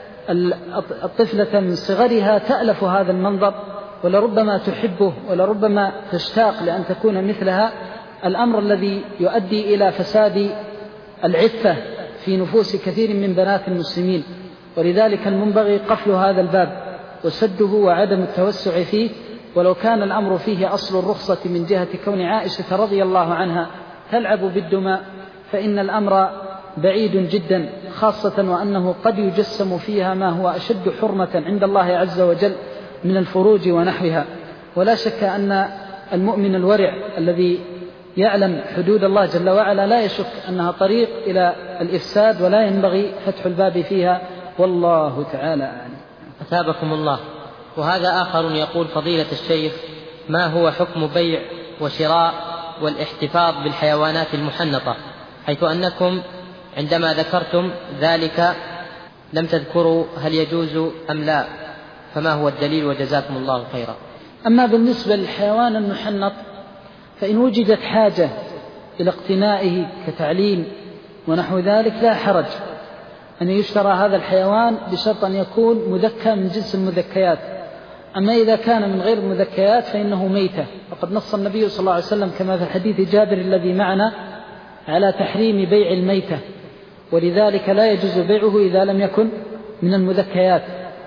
الطفلة من صغرها تألف هذا المنظر ولربما تحبه ولربما تشتاق لأن تكون مثلها، الأمر الذي يؤدي إلى فساد العفة في نفوس كثير من بنات المسلمين. ولذلك المنبغي قفل هذا الباب وسده وعدم التوسع فيه، ولو كان الأمر فيه أصل الرخصة من جهة كون عائشة رضي الله عنها تلعب بالدماء فإن الأمر بعيد جدا، خاصة وأنه قد يجسم فيها ما هو أشد حرمة عند الله عز وجل من الفروج ونحوها. ولا شك أن المؤمن الورع الذي يعلم حدود الله جل وعلا لا يشك أنها طريق إلى الإفساد ولا ينبغي فتح الباب فيها، والله تعالى أعلم. أثابكم الله. وهذا آخر يقول فضيلة الشيخ ما هو حكم بيع وشراء والاحتفاظ بالحيوانات المحنطة، حيث أنكم عندما ذكرتم ذلك لم تذكروا هل يجوز أم لا، فما هو الدليل وجزاكم الله خيرا. أما بالنسبة للحيوان المحنط فإن وجدت حاجة إلى اقتنائه كتعليم ونحو ذلك لا حرج أن يشترى هذا الحيوان بشرط أن يكون مذكى من جنس المذكيات. أما إذا كان من غير المذكيات فإنه ميتة، وقد نص النبي صلى الله عليه وسلم كما في حديث جابر الذي معنا على تحريم بيع الميتة، ولذلك لا يجوز بيعه إذا لم يكن من المذكيات.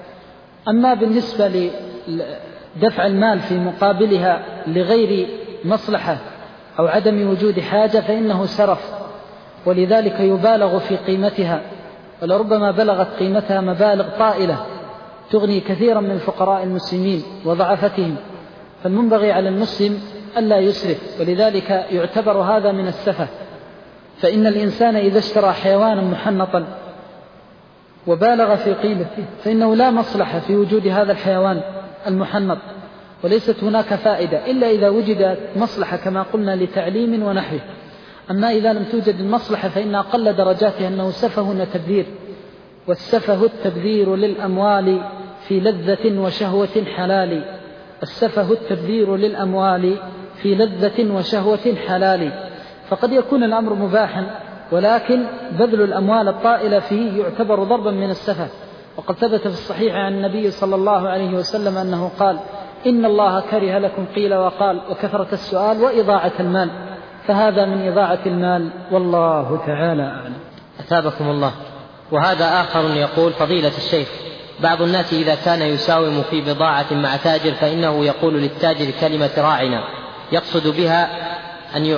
أما بالنسبة لدفع المال في مقابلها لغير مصلحة أو عدم وجود حاجة فإنه سرف، ولذلك يبالغ في قيمتها، ولربما بلغت قيمتها مبالغ طائلة تغني كثيرا من فقراء المسلمين وضعفتهم، فالمنبغي على المسلم ألا يسرف، ولذلك يعتبر هذا من السفه. فإن الإنسان إذا اشترى حيوانا محنطا وبالغ في قيمته فإنه لا مصلحة في وجود هذا الحيوان المحنط، وليست هناك فائدة إلا إذا وجدت مصلحة كما قلنا لتعليم ونحوه. أما إذا لم توجد المصلحة فإن أقل درجاتها أنه سفه وتبذير، والسفه التبذير للأموال في لذة وشهوة حلال، السفه التبذير للأموال في لذة وشهوة حلال. فقد يكون الأمر مباحا ولكن بذل الأموال الطائلة فيه يعتبر ضربا من السفه، وقد ثبت في الصحيح عن النبي صلى الله عليه وسلم أنه قال إن الله كره لكم قيل وقال وكثرة السؤال وإضاعة المال، فهذا من إضاعة المال، والله تعالى أعلم. أثابكم الله. وهذا آخر يقول فضيلة الشيخ بعض الناس إذا كان يساوم في بضاعة مع تاجر فإنه يقول للتاجر كلمة راعنا يقصد بها أن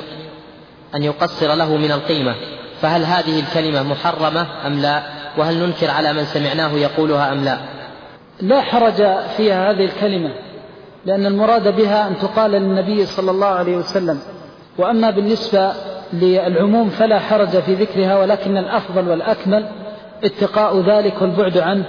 أن يقصر له من القيمة، فهل هذه الكلمة محرمة أم لا؟ وهل ننكر على من سمعناه يقولها أم لا؟ لا حرج فيها هذه الكلمة، لأن المراد بها أن تقال للنبي صلى الله عليه وسلم. وأما بالنسبة للعموم فلا حرج في ذكرها، ولكن الأفضل والأكمل اتقاء ذلك والبعد عنه،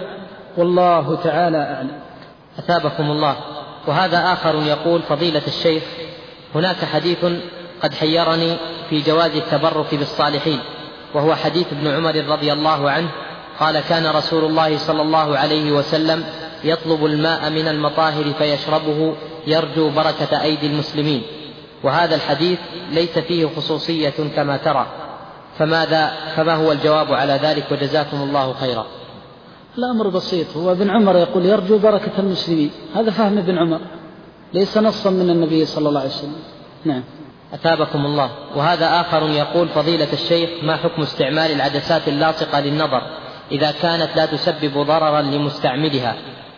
والله تعالى أعلم. أثابكم الله. وهذا آخر يقول فضيلة الشيخ هناك حديث قد حيرني في جواز التبرك بالصالحين، وهو حديث ابن عمر رضي الله عنه قال كان رسول الله صلى الله عليه وسلم يطلب الماء من المطاهر فيشربه يرجو بركة أيدي المسلمين، وهذا الحديث ليس فيه خصوصية كما ترى، فماذا فما هو الجواب على ذلك وجزاكم الله خيرا؟ الأمر بسيط، هو ابن عمر يقول يرجو بركة المسلمين، هذا فهم ابن عمر ليس نصا من النبي صلى الله عليه وسلم. نعم. أثابكم الله. وهذا آخر يقول فضيلة الشيخ ما حكم استعمال العدسات اللاصقة للنظر إذا كانت لا تسبب ضررا لمستعملها؟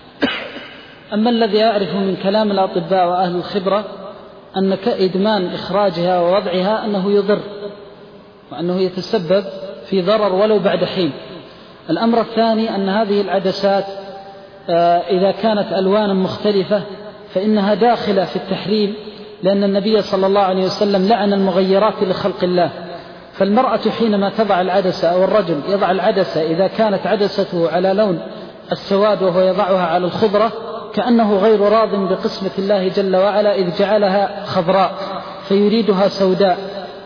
أما الذي أعرف من كلام الأطباء وأهل الخبرة أن إدمان إخراجها ووضعها أنه يضر وأنه يتسبب في ضرر ولو بعد حين. الأمر الثاني أن هذه العدسات إذا كانت ألوانا مختلفة فإنها داخلة في التحريم، لأن النبي صلى الله عليه وسلم لعن المغيرات لخلق الله، فالمرأة حينما تضع العدسة أو الرجل يضع العدسة إذا كانت عدسته على لون السواد وهو يضعها على الخضرة كأنه غير راض بقسمة الله جل وعلا إذ جعلها خضراء فيريدها سوداء،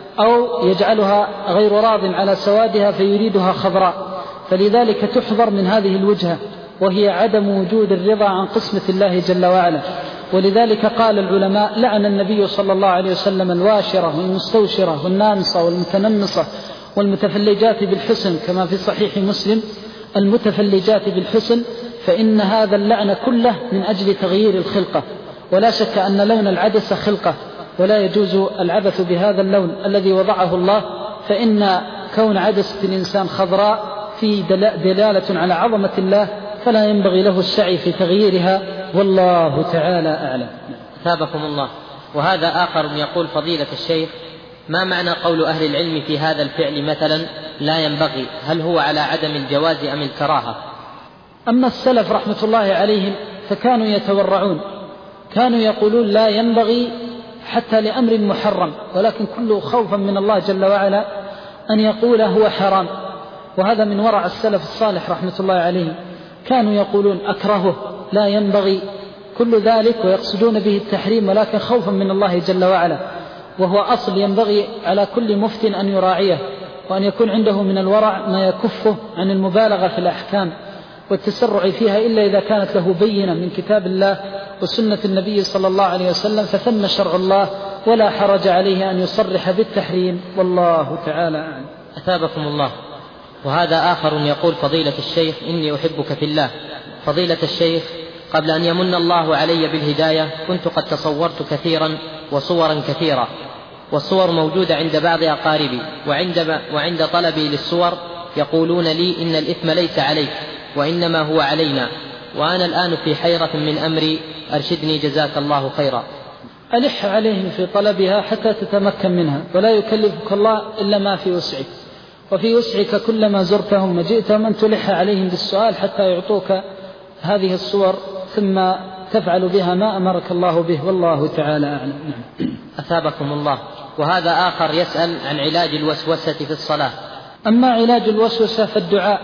أو يجعلها غير راض على سوادها فيريدها خضراء، فلذلك تحضر من هذه الوجهة وهي عدم وجود الرضا عن قسمة الله جل وعلا. ولذلك قال العلماء: لعن النبي صلى الله عليه وسلم الواشرة والمستوشرة والنامصة والمتنمصة والمتفلجات بالحسن، كما في صحيح مسلم: المتفلجات بالحسن، فإن هذا اللعن كله من أجل تغيير الخلقة. ولا شك أن لون العدسة خلقة، ولا يجوز العبث بهذا اللون الذي وضعه الله، فإن كون عدسة الإنسان خضراء فيه دلالة على عظمة الله، فلا ينبغي له السعي في تغييرها، والله تعالى أعلم. ثابكم الله. وهذا آخر يقول: فضيلة الشيخ، ما معنى قول أهل العلم في هذا الفعل مثلا لا ينبغي؟ هل هو على عدم الجواز أم الكراهة؟ أما السلف رحمة الله عليهم فكانوا يتورعون، كانوا يقولون لا ينبغي حتى لأمر محرم، ولكن كله خوفا من الله جل وعلا أن يقول هو حرام. وهذا من ورع السلف الصالح رحمة الله عليهم، كانوا يقولون أكرهه، لا ينبغي، كل ذلك ويقصدون به التحريم، ولكن خوفا من الله جل وعلا. وهو أصل ينبغي على كل مفت أن يراعيه، وأن يكون عنده من الورع ما يكفه عن المبالغة في الأحكام والتسرع فيها، إلا إذا كانت له بينة من كتاب الله وسنة النبي صلى الله عليه وسلم، فثم شرع الله ولا حرج عليه أن يصرح بالتحريم، والله تعالى أعلم. أثابكم الله. وهذا آخر يقول: فضيلة الشيخ، إني أحبك في الله. فضيلة الشيخ، قبل أن يمن الله علي بالهداية كنت قد تصورت كثيرا وصورا كثيرة، والصور موجودة عند بعض أقاربي، وعند, وعند طلبي للصور يقولون لي إن الإثم ليس عليك وإنما هو علينا، وأنا الآن في حيرة من أمري، أرشدني جزاك الله خيرا. ألح عليهم في طلبها حتى تتمكن منها، ولا يكلفك الله إلا ما في وسعك، وفي وسعك كلما زرتهم وجئتهم أن تلح عليهم بالسؤال حتى يعطوك هذه الصور، ثم تفعل بها ما أمرك الله به، والله تعالى أعلم. أثابكم الله. وهذا آخر يسأل عن علاج الوسوسة في الصلاة. أما علاج الوسوسة فالدعاء: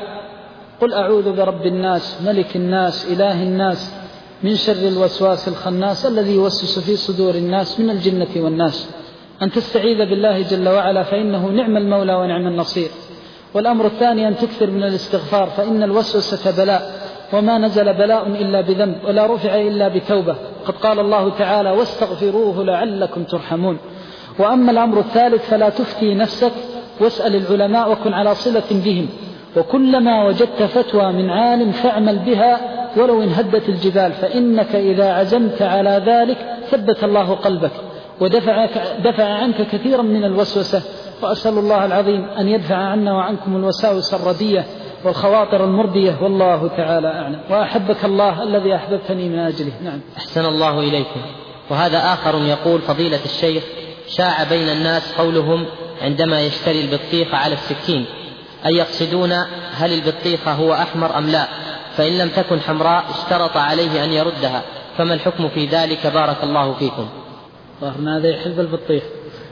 قل أعوذ برب الناس ملك الناس إله الناس من شر الوسواس الخناس الذي يوسوس في صدور الناس من الجنة والناس. أن تستعيذ بالله جل وعلا، فإنه نعم المولى ونعم النصير. والأمر الثاني أن تكثر من الاستغفار، فإن الوسوسة بلاء، وما نزل بلاء إلا بذنب، ولا رفع إلا بتوبة. قد قال الله تعالى: واستغفروه لعلكم ترحمون. وأما الأمر الثالث فلا تفتي نفسك، واسأل العلماء وكن على صلة بهم، وكلما وجدت فتوى من عالم فاعمل بها ولو انهدت الجبال، فإنك إذا عزمت على ذلك ثبت الله قلبك ودفع دفع عنك كثيرا من الوسوسة. وأسأل الله العظيم أن يدفع عنا وعنكم الوساوس الردية والخواطر المردية، والله تعالى أعلم. وأحبك الله الذي أحببتني من أجله. نعم. أحسن الله إليكم. وهذا آخر يقول: فضيلة الشيخ، شاع بين الناس قولهم عندما يشتري البطيخ على السكين أي يقصدون هل البطيخ هو أحمر أم لا، فإن لم تكن حمراء اشترط عليه أن يردها، فما الحكم في ذلك؟ بارك الله فيكم. ظهرنا هذا يحب البطيخ،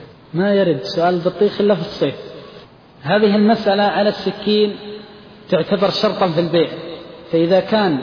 ما يرد سؤال البطيخ إلا في الصيف. هذه المسألة على السكين تعتبر شرطا في البيع، فإذا كان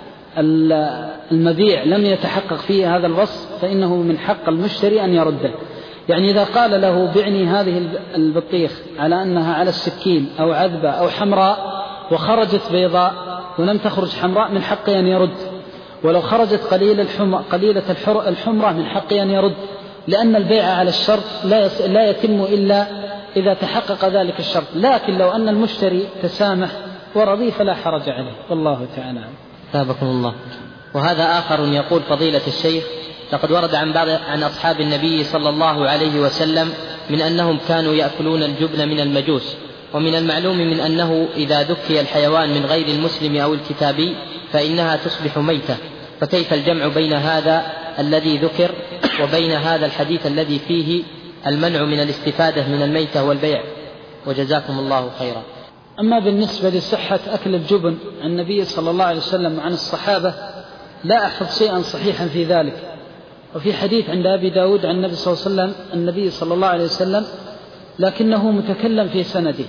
المبيع لم يتحقق فيه هذا الوصف فإنه من حق المشتري أن يرده. يعني إذا قال له بعني هذه البطيخ على أنها على السكين أو عذبة أو حمراء وخرجت بيضاء ولم تخرج حمراء، من حقه أن يرد. ولو خرجت قليلة الحمرة من حقه أن يرد، لأن البيع على الشرط لا يتم إلا إذا تحقق ذلك الشرط. لكن لو أن المشتري تسامح ورضي فلا حرج عليه، والله تعالى. ثابكم الله. وهذا آخر يقول: فضيلة الشيخ، لقد ورد عن بعض عن أصحاب النبي صلى الله عليه وسلم من أنهم كانوا يأكلون الجبن من المجوس، ومن المعلوم من أنه إذا ذكي الحيوان من غير المسلم أو الكتابي فإنها تصبح ميتة، فكيف الجمع بين هذا الذي ذكر وبين هذا الحديث الذي فيه المنع من الاستفادة من الميتة والبيع؟ وجزاكم الله خيرا. أما بالنسبة لصحة أكل الجبن عن النبي صلى الله عليه وسلم وعن الصحابة لا أحفظ شيئا صحيحا في ذلك. وفي حديث عند أبي داود عن النبي صلى الله عليه وسلم النبي صلى الله عليه وسلم لكنه متكلم في سنده،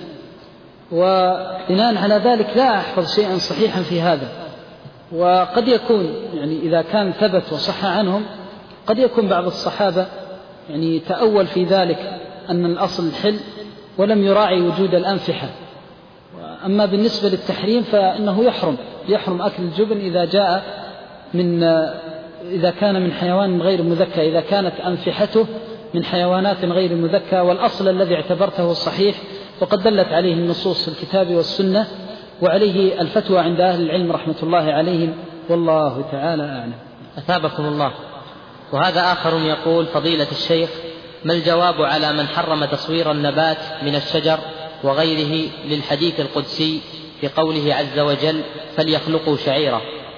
وبناء على ذلك لا أحفظ شيئا صحيحا في هذا. وقد يكون يعني إذا كان ثبت وصح عنهم قد يكون بعض الصحابة يعني تأول في ذلك أن الأصل الحل ولم يراعي وجود الأنفحة. أما بالنسبة للتحريم فإنه يحرم يحرم أكل الجبن إذا جاء من إذا كان من حيوان غير مذكى، إذا كانت أنفحته من حيوانات غير مذكى، والأصل الذي اعتبرته الصحيح وقد دلت عليه النصوص في الكتاب والسنة، وعليه الفتوى عند أهل العلم رحمة الله عليهم، والله تعالى أعلم. أثابكم الله. وهذا آخر يقول: فضيلة الشيخ، ما الجواب على من حرم تصوير النبات من الشجر وغيره للحديث القدسي في قوله عز وجل: فليخلقوا شعيرا؟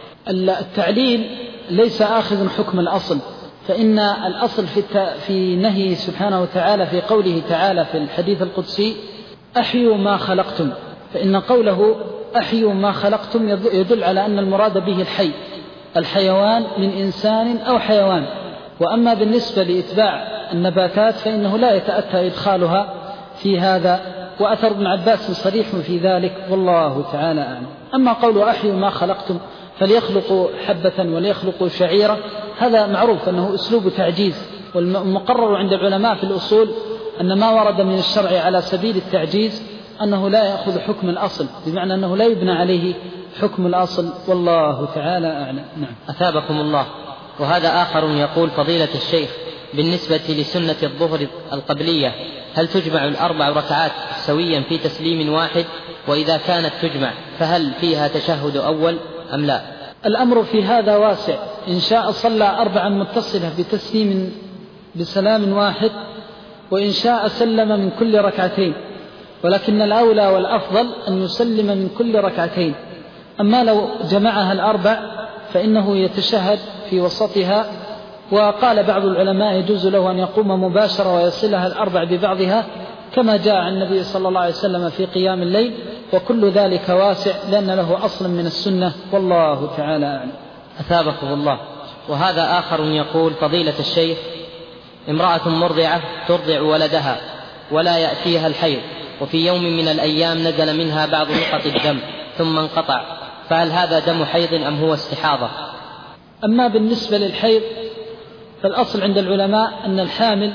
التعليل ليس آخذ حكم الأصل، فإن الأصل في نهي سبحانه وتعالى في قوله تعالى في الحديث القدسي: أحيوا ما خلقتم، فإن قوله أحيوا ما خلقتم يدل على أن المراد به الحي، الحيوان من إنسان أو حيوان. وأما بالنسبة لإتباع النباتات فإنه لا يتأتى إدخالها في هذا، وأثر ابن عباس صريح في ذلك، والله تعالى أعلم. أما قول أحيوا ما خلقتم فليخلقوا حبة وليخلقوا شعيرة، هذا معروف أنه أسلوب تعجيز، والمقرر عند العلماء في الأصول أن ما ورد من الشرع على سبيل التعجيز أنه لا يأخذ حكم الأصل، بمعنى أنه لا يبنى عليه حكم الأصل، والله تعالى أعلم. نعم. أثابكم الله. وهذا آخر يقول: فضيلة الشيخ، بالنسبة لسنة الظهر القبلية هل تجمع الأربع ركعات سويا في تسليم واحد؟ وإذا كانت تجمع فهل فيها تشهد أول أم لا؟ الأمر في هذا واسع، إن شاء صلى أربعا متصلة بتسليم بسلام واحد، وإن شاء سلم من كل ركعتين، ولكن الأولى والأفضل أن يسلم من كل ركعتين. أما لو جمعها الأربع فإنه يتشهد في وسطها، وقال بعض العلماء يجوز له أن يقوم مباشرة ويصلها الأربع ببعضها كما جاء عن النبي صلى الله عليه وسلم في قيام الليل، وكل ذلك واسع لأن له أصل من السنة، والله تعالى أعلم. أثابكم الله. وهذا آخر يقول: فضيلة الشيخ، امرأة مرضعة ترضع ولدها ولا يأتيها الحيض، وفي يوم من الأيام نزل منها بعض نقط الدم ثم انقطع، فهل هذا دم حيض أم هو استحاضة؟ أما بالنسبة للحيض فالأصل عند العلماء أن الحامل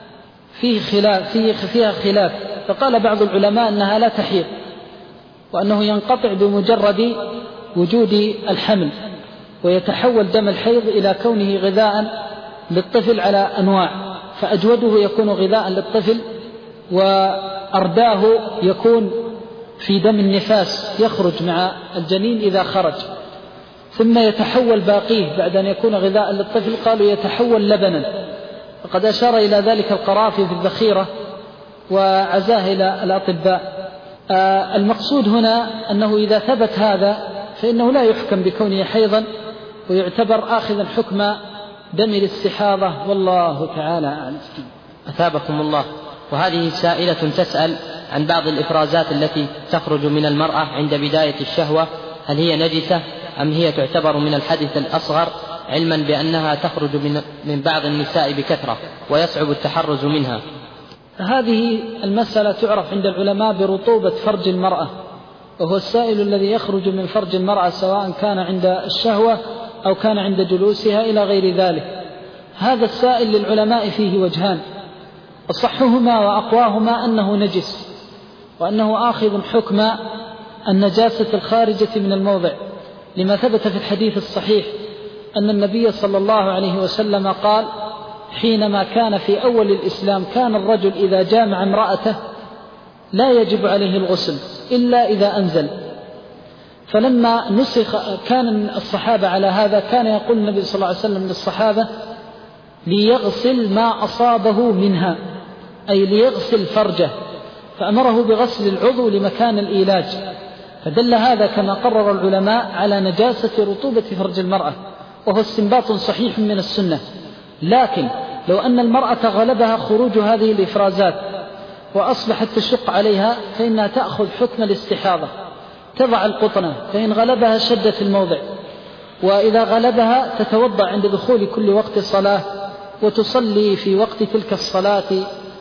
فيه خلاف فيه فيها خلاف، فقال بعض العلماء أنها لا تحيض، وأنه ينقطع بمجرد وجود الحمل، ويتحول دم الحيض إلى كونه غذاء للطفل على أنواع، فأجوده يكون غذاء للطفل، وأرداه يكون في دم النفاس يخرج مع الجنين إذا خرج، ثم يتحول باقيه بعد أن يكون غذاء للطفل قالوا يتحول لبنا، وقد أشار إلى ذلك القرافي في الذخيرة وعزاه إلى الأطباء. آه المقصود هنا أنه إذا ثبت هذا فإنه لا يحكم بكونه حيضا، ويعتبر آخذا حكم دم الاستحاضة، والله تعالى أعلم. أثابكم الله. وهذه سائلة تسأل عن بعض الإفرازات التي تخرج من المرأة عند بداية الشهوة، هل هي نجسة أم هي تعتبر من الحدث الأصغر، علما بأنها تخرج من, من بعض النساء بكثرة ويصعب التحرز منها؟ هذه المسألة تعرف عند العلماء برطوبة فرج المرأة، وهو السائل الذي يخرج من فرج المرأة سواء كان عند الشهوة أو كان عند جلوسها إلى غير ذلك. هذا السائل للعلماء فيه وجهان، أصحهما وأقواهما أنه نجس، وأنه آخذ حكم النجاسة الخارجة من الموضع، لما ثبت في الحديث الصحيح أن النبي صلى الله عليه وسلم قال حينما كان في أول الإسلام كان الرجل إذا جامع امرأته لا يجب عليه الغسل إلا إذا أنزل، فلما نسخ كان الصحابة على هذا كان يقول النبي صلى الله عليه وسلم للصحابة ليغسل ما أصابه منها، أي ليغسل فرجه، فأمره بغسل العضو لمكان الإيلاج، فدل هذا كما قرر العلماء على نجاسة رطوبة فرج المرأة، وهو استنباط صحيح من السنة. لكن لو أن المرأة غلبها خروج هذه الإفرازات وأصبحت تشق عليها فإنها تأخذ حكم الاستحاضة، تضع القطنة، فإن غلبها شدت الموضع، وإذا غلبها تتوضأ عند دخول كل وقت صلاة وتصلي في وقت تلك الصلاة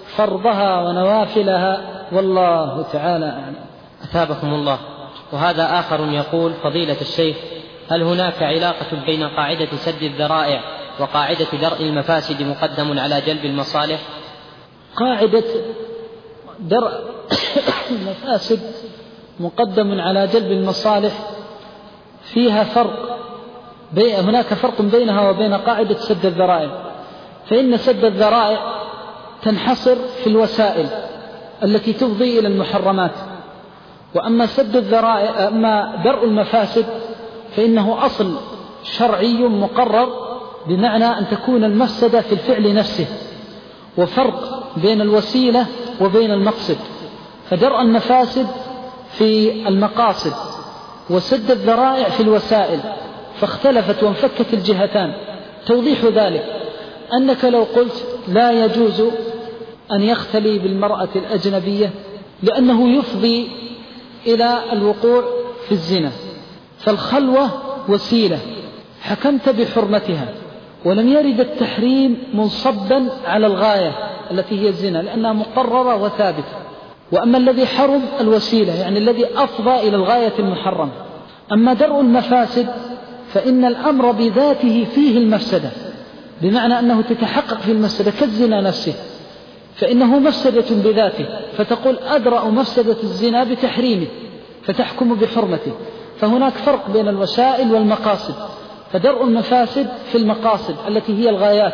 فرضها ونوافلها، والله تعالى أعلم. أثابكم الله. وهذا آخر يقول: فضيلة الشيخ، هل هناك علاقة بين قاعدة سد الذرائع وقاعدة درء المفاسد مقدم على جلب المصالح؟ قاعدة درء المفاسد مقدم على جلب المصالح فيها فرق، هناك فرق بينها وبين قاعدة سد الذرائع. فإن سد الذرائع تنحصر في الوسائل التي تفضي إلى المحرمات، وأما سد الذرائع أما درء المفاسد فإنه أصل شرعي مقرر، بمعنى أن تكون المفسدة في الفعل نفسه، وفرق بين الوسيلة وبين المقصد. فدرء المفاسد في المقاصد وسد الذرائع في الوسائل، فاختلفت وانفكت الجهتان. توضيح ذلك أنك لو قلت لا يجوز أن يختلي بالمرأة الأجنبية لأنه يفضي إلى الوقوع في الزنا، فالخلوة وسيلة حكمت بحرمتها، ولم يرد التحريم منصبا على الغاية التي هي الزنا لأنها مقررة وثابتة. وأما الذي حرم الوسيلة، يعني الذي أفضى إلى الغاية المحرمة. أما درء المفاسد فإن الأمر بذاته فيه المفسدة، بمعنى أنه تتحقق في المفسدة كالزنا نفسه، فإنه مفسدة بذاته، فتقول أدرأ مفسدة الزنا بتحريمه فتحكم بحرمته. فهناك فرق بين الوسائل والمقاصد، فدرء المفاسد في المقاصد التي هي الغايات،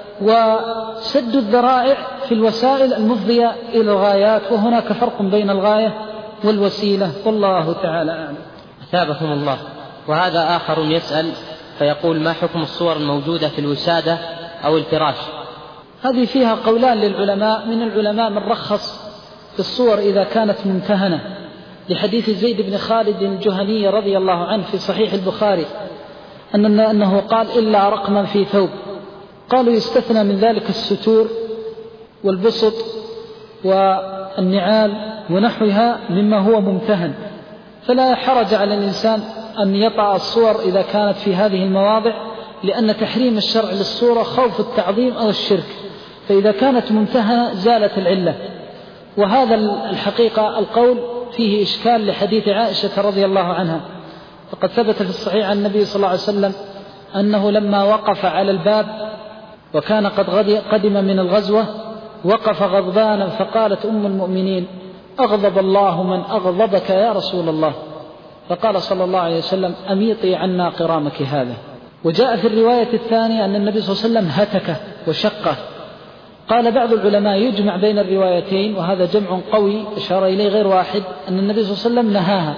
وسد الذرائع في الوسائل المفضية إلى الغايات، وهناك فرق بين الغاية والوسيلة، والله تعالى أعلم. أثابكم الله. وهذا آخر يسأل فيقول: ما حكم الصور الموجودة في الوسادة أو الفراش؟ هذه فيها قولان للعلماء. من العلماء من رخص في الصور إذا كانت ممتهنة، لحديث زيد بن خالد الجهني رضي الله عنه في صحيح البخاري أنه قال: إلا رقما في ثوب. قالوا يستثنى من ذلك الستور والبسط والنعال ونحوها مما هو ممتهن، فلا حرج على الإنسان أن يطأ الصور إذا كانت في هذه المواضع، لأن تحريم الشرع للصورة خوف التعظيم أو الشرك، فإذا كانت ممتهنة زالت العلة. وهذا الحقيقة القول فيه إشكال لحديث عائشة رضي الله عنها، فقد ثبت في الصحيح عن النبي صلى الله عليه وسلم أنه لما وقف على الباب وكان قد قدم من الغزوة وقف غضبانا، فقالت أم المؤمنين: أغضب الله من أغضبك يا رسول الله. فقال صلى الله عليه وسلم: أميطي عنا قرامك هذا. وجاء في الرواية الثانية أن النبي صلى الله عليه وسلم هتكه وشقه. قال بعض العلماء يجمع بين الروايتين، وهذا جمع قوي أشار إليه غير واحد، أن النبي صلى الله عليه وسلم نهاها،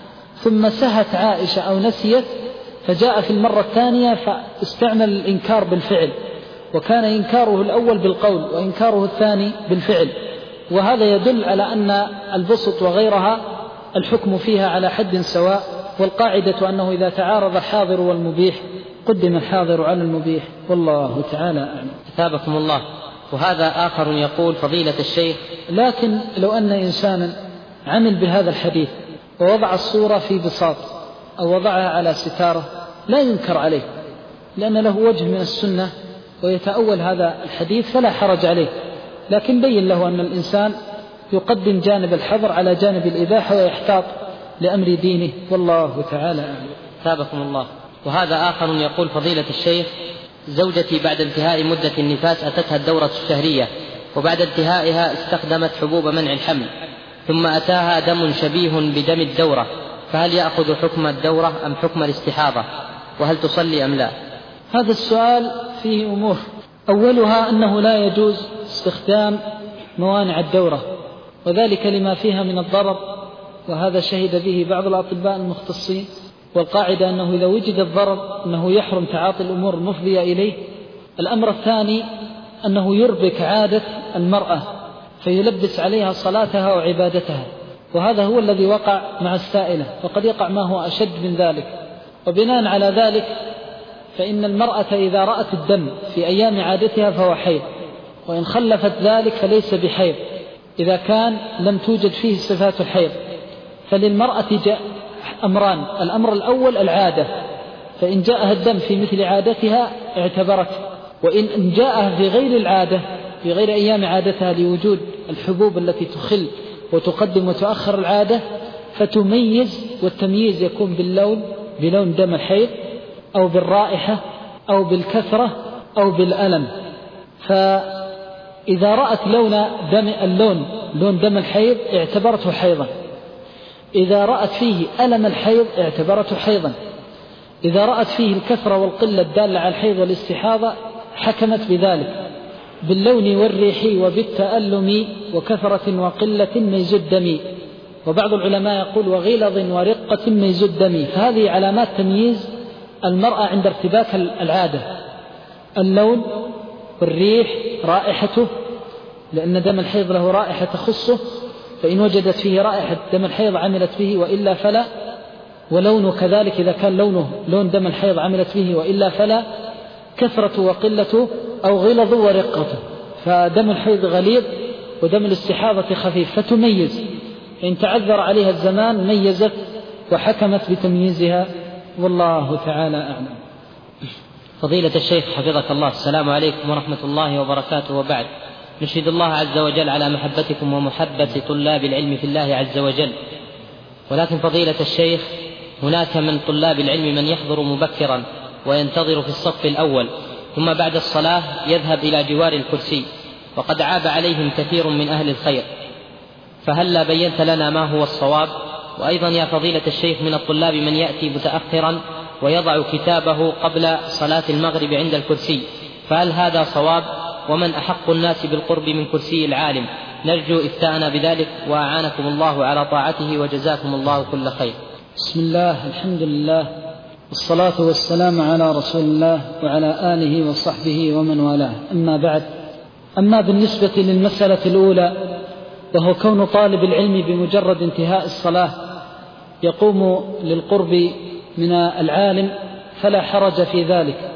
ثم سهت عائشة أو نسيت، فجاء في المرة الثانية فاستعمل الإنكار بالفعل، وكان إنكاره الأول بالقول وإنكاره الثاني بالفعل. وهذا يدل على أن البسط وغيرها الحكم فيها على حد سواء، والقاعدة أنه إذا تعارض الحاضر والمبيح قدم الحاضر على المبيح، والله تعالى أعلم. أثابكم الله. وهذا آخر يقول: فضيلة الشيخ، لكن لو أن إنسانا عمل بهذا الحديث ووضع الصورة في بساط أو وضعها على ستارة لا ينكر عليه، لأن له وجه من السنة ويتأول هذا الحديث فلا حرج عليه، لكن بين له أن الإنسان يقدم جانب الحظر على جانب الإباحة ويحتاط لأمر دينه، والله تعالى أعلم. ثابكم الله. وهذا آخر يقول: فضيلة الشيخ، زوجتي بعد انتهاء مدة النفاس أتتها الدورة الشهرية، وبعد انتهائها استخدمت حبوب منع الحمل، ثم أتاها دم شبيه بدم الدورة، فهل يأخذ حكم الدورة أم حكم الاستحاضة؟ وهل تصلي أم لا؟ هذا السؤال فيه أمور. أولها أنه لا يجوز استخدام موانع الدورة، وذلك لما فيها من الضرر، وهذا شهد به بعض الأطباء المختصين. والقاعدة أنه إذا وجد الضرر أنه يحرم تعاطي الأمور المفضية إليه. الأمر الثاني أنه يربك عادة المرأة فيلبس عليها صلاتها وعبادتها، وهذا هو الذي وقع مع السائلة، وقد يقع ما هو أشد من ذلك. وبناء على ذلك فإن المرأة إذا رأت الدم في أيام عادتها فهو حيض، وإن خلفت ذلك فليس بحيض إذا كان لم توجد فيه صفات الحيض. فللمرأة جاء أمران: الأمر الأول العادة، فإن جاءها الدم في مثل عادتها اعتبرته، وإن جاءها في غير العادة في غير أيام عادتها لوجود الحبوب التي تخل وتقدم وتؤخر العادة، فتميز، والتمييز يكون باللون، بلون دم الحيض أو بالرائحة أو بالكثرة أو بالألم. فإذا رأت لون دم اللون لون دم الحيض اعتبرته حيضا، إذا رأت فيه ألم الحيض اعتبرته حيضا، إذا رأت فيه الكثرة والقلة الدالة على الحيض والاستحاضة حكمت بذلك باللون والريح وبالتألم وكثرة وقلة ميز الدم. وبعض العلماء يقول وغلظ ورقة ميز الدم. فهذه علامات تمييز المرأة عند ارتباك العادة: اللون والريح، رائحته، لأن دم الحيض له رائحة تخصه، فإن وجدت فيه رائحة دم الحيض عملت به وإلا فلا، ولونه كذلك إذا كان لونه لون دم الحيض عملت به وإلا فلا، كثرة وقلة أو غلظ ورقته. فدم الحيض غليظ ودم الاستحاضة خفيف، فتميز، إن تعذر عليها الزمان ميزت وحكمت بتمييزها، والله تعالى أعلم. فضيلة الشيخ حفظك الله، السلام عليكم ورحمة الله وبركاته، وبعد. نشهد الله عز وجل على محبتكم ومحبة طلاب العلم في الله عز وجل، ولكن فضيلة الشيخ هناك من طلاب العلم من يحضر مبكرا وينتظر في الصف الأول، ثم بعد الصلاة يذهب إلى جوار الكرسي، وقد عاب عليهم كثير من أهل الخير، فهلا بينت لنا ما هو الصواب؟ وأيضا يا فضيلة الشيخ من الطلاب من يأتي متأخرا ويضع كتابه قبل صلاة المغرب عند الكرسي، فهل هذا صواب؟ ومن أحق الناس بالقرب من كرسي العالم؟ نرجو إفتاءنا بذلك، وأعانكم الله على طاعته، وجزاكم الله كل خير. بسم الله، الحمد لله، والصلاة والسلام على رسول الله وعلى آله وصحبه ومن والاه، أما بعد. أما بالنسبة للمسألة الأولى، وهو كون طالب العلم بمجرد انتهاء الصلاة يقوم للقرب من العالم، فلا حرج في ذلك.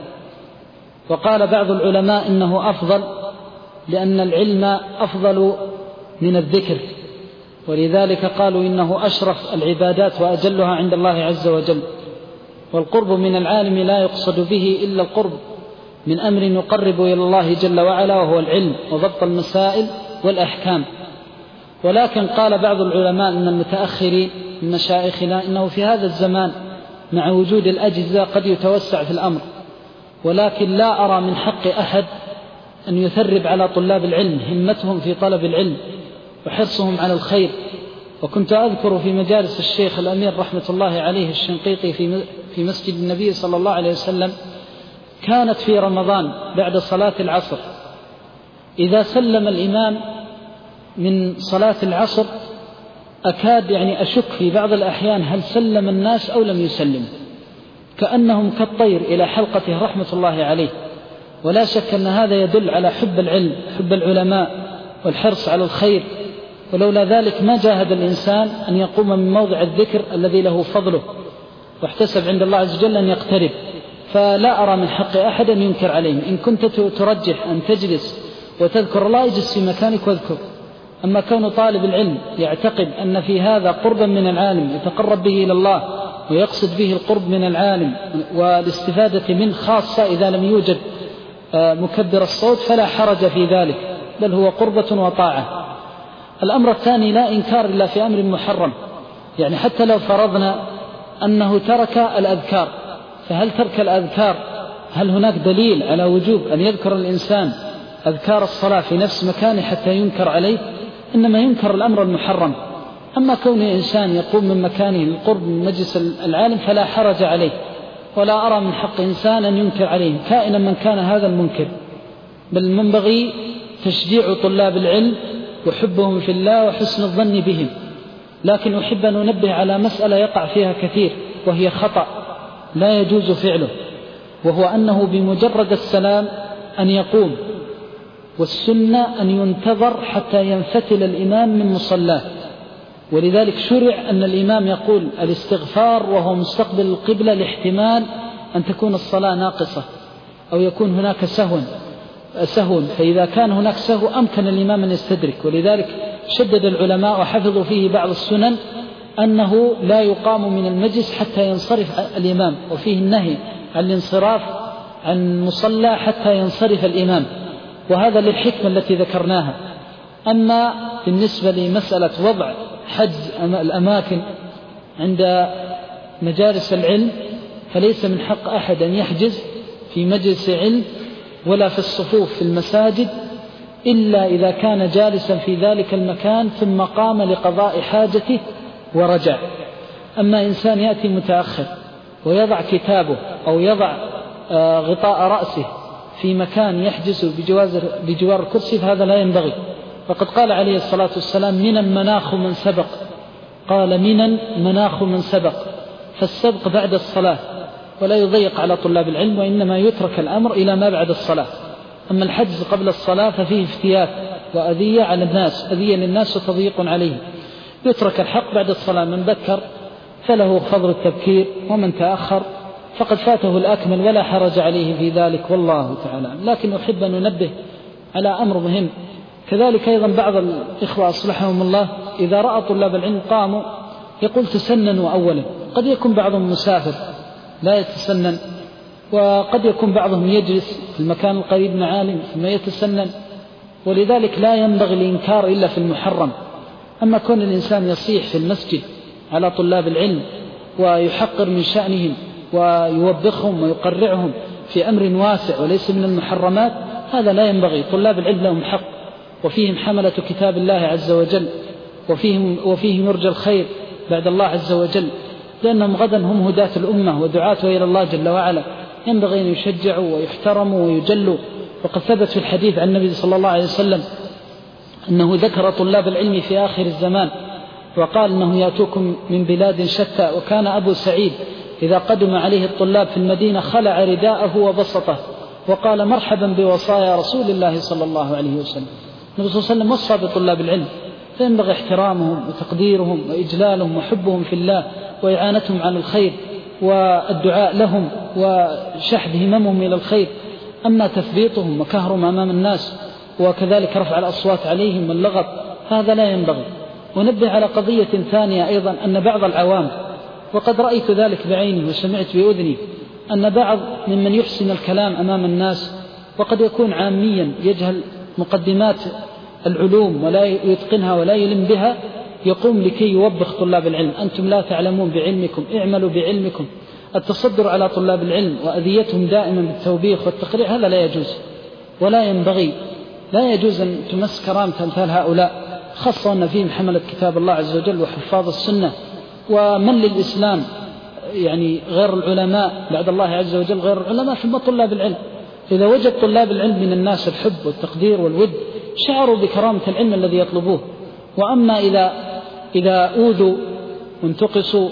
وقال بعض العلماء إنه أفضل، لأن العلم أفضل من الذكر، ولذلك قالوا إنه أشرف العبادات وأجلها عند الله عز وجل. والقرب من العالم لا يقصد به إلا القرب من أمر يقرب إلى الله جل وعلا، وهو العلم وضبط المسائل والأحكام. ولكن قال بعض العلماء إن المتأخرين من مشايخنا إنه في هذا الزمان مع وجود الأجهزة قد يتوسع في الأمر، ولكن لا أرى من حق أحد أن يثرب على طلاب العلم همتهم في طلب العلم وحرصهم على الخير. وكنت أذكر في مجالس الشيخ الأمير رحمة الله عليه الشنقيطي في مسجد النبي صلى الله عليه وسلم، كانت في رمضان بعد صلاة العصر إذا سلم الإمام من صلاة العصر أكاد يعني أشك في بعض الأحيان هل سلم الناس أو لم يسلم، كأنهم كالطير إلى حلقته رحمة الله عليه. ولا شك أن هذا يدل على حب العلم، حب العلماء، والحرص على الخير. ولولا ذلك ما جاهد الإنسان أن يقوم من موضع الذكر الذي له فضله، واحتسب عند الله عز وجل أن يقترب. فلا أرى من حق أحد أن ينكر عليه. إن كنت ترجح أن تجلس وتذكر الله، اجلس في مكانك واذكر. أما كون طالب العلم يعتقد أن في هذا قربا من العالم يتقرب به إلى الله ويقصد به القرب من العالم والاستفادة منه، خاصة إذا لم يوجد مكبر الصوت، فلا حرج في ذلك، بل هو قربة وطاعة. الأمر الثاني لا إنكار إلا في أمر محرم، يعني حتى لو فرضنا أنه ترك الأذكار، فهل ترك الأذكار هل هناك دليل على وجوب أن يذكر الإنسان أذكار الصلاة في نفس مكانه حتى ينكر عليه؟ إنما ينكر الأمر المحرم. أما كون إنسان يقوم من مكانه للقرب من مجلس العالم فلا حرج عليه، ولا أرى من حق إنسان أن ينكر عليه كائنا من كان هذا المنكر. بل منبغي تشجيع طلاب العلم وحبهم في الله وحسن الظن بهم. لكن أحب أن أنبه على مسألة يقع فيها كثير، وهي خطأ لا يجوز فعله، وهو أنه بمجرد السلام أن يقوم، والسنة أن ينتظر حتى ينفتل الإمام من مصلاه. ولذلك شرع أن الإمام يقول الاستغفار وهو مستقبل القبلة، لاحتمال أن تكون الصلاة ناقصة أو يكون هناك سهو سهو فإذا كان هناك سهو أمكن الإمام أن يستدرك. ولذلك شدد العلماء وحفظوا فيه بعض السنن أنه لا يقام من المجلس حتى ينصرف الإمام، وفيه النهي عن الانصراف عن مصلى حتى ينصرف الإمام. وهذا للحكمة التي ذكرناها. أما بالنسبة لمسألة وضع حجز الأماكن عند مجالس العلم فليس من حق أحد أن يحجز في مجلس علم ولا في الصفوف في المساجد إلا إذا كان جالسا في ذلك المكان ثم قام لقضاء حاجته ورجع. أما إنسان يأتي متأخر ويضع كتابه أو يضع غطاء رأسه في مكان يحجز بجوار الكرسي فهذا لا ينبغي. فقد قال عليه الصلاة والسلام: من مناخ من سبق، قال: من مناخ من سبق، فالسبق بعد الصلاة، ولا يضيق على طلاب العلم، وإنما يترك الأمر إلى ما بعد الصلاة. أما الحجز قبل الصلاة ففيه افتيات وأذية على الناس، أذية للناس وتضييق عليهم. يترك الحق بعد الصلاة، من بكر فله فضل التبكير، ومن تأخر فقد فاته الأكمل ولا حرج عليه في ذلك، والله تعالى. لكن أحب أن ننبه على أمر مهم كذلك أيضا. بعض الإخوة أصلحهم الله إذا رأى طلاب العلم قاموا يقول تسننوا أولا. قد يكون بعضهم مسافر لا يتسنن، وقد يكون بعضهم يجلس في المكان القريب من عالم ثم يتسنن، ولذلك لا ينبغي الإنكار إلا في المحرم. أما كون الإنسان يصيح في المسجد على طلاب العلم ويحقر من شأنهم ويوبخهم ويقرعهم في أمر واسع وليس من المحرمات، هذا لا ينبغي. طلاب العلم لهم حق، وفيهم حملة كتاب الله عز وجل، وفيهم, وفيهم يرجى الخير بعد الله عز وجل، لأنهم غدا هم هداة الأمة ودعاته إلى الله جل وعلا. ينبغي أن يشجعوا ويحترموا ويجلوا. وقد ثبت في الحديث عن النبي صلى الله عليه وسلم أنه ذكر طلاب العلم في آخر الزمان وقال أنه يأتوكم من بلاد شتى، وكان أبو سعيد إذا قدم عليه الطلاب في المدينة خلع رداءه وبسطه وقال: مرحبا بوصايا رسول الله صلى الله عليه وسلم. النبي صلى الله عليه وسلم وصى بطلاب العلم، فينبغي احترامهم وتقديرهم وإجلالهم وحبهم في الله وإعانتهم على الخير والدعاء لهم وشحذ هممهم إلى الخير. أما تثبيطهم وكهرهم أمام الناس وكذلك رفع الأصوات عليهم واللغط هذا لا ينبغي. ونبه على قضية ثانية أيضا، أن بعض العوام، وقد رأيت ذلك بعيني وسمعت بأذني، أن بعض ممن يحسن الكلام أمام الناس وقد يكون عاميا يجهل مقدمات العلوم ولا يتقنها ولا يلم بها، يقوم لكي يوبخ طلاب العلم: أنتم لا تعلمون بعلمكم، اعملوا بعلمكم. التصدر على طلاب العلم وأذيتهم دائما بالتوبيخ والتقريع هذا لا يجوز ولا ينبغي. لا يجوز أن تمس كرامة أمثال هؤلاء، خاصة أن فيهم حملة كتاب الله عز وجل وحفاظ السنة. ومن للإسلام يعني غير العلماء بعد الله عز وجل غير العلماء ثم طلاب العلم. إذا وجد طلاب العلم من الناس الحب والتقدير والود شعروا بكرامة العلم الذي يطلبوه. وأما إذا إذا أوذوا وانتقصوا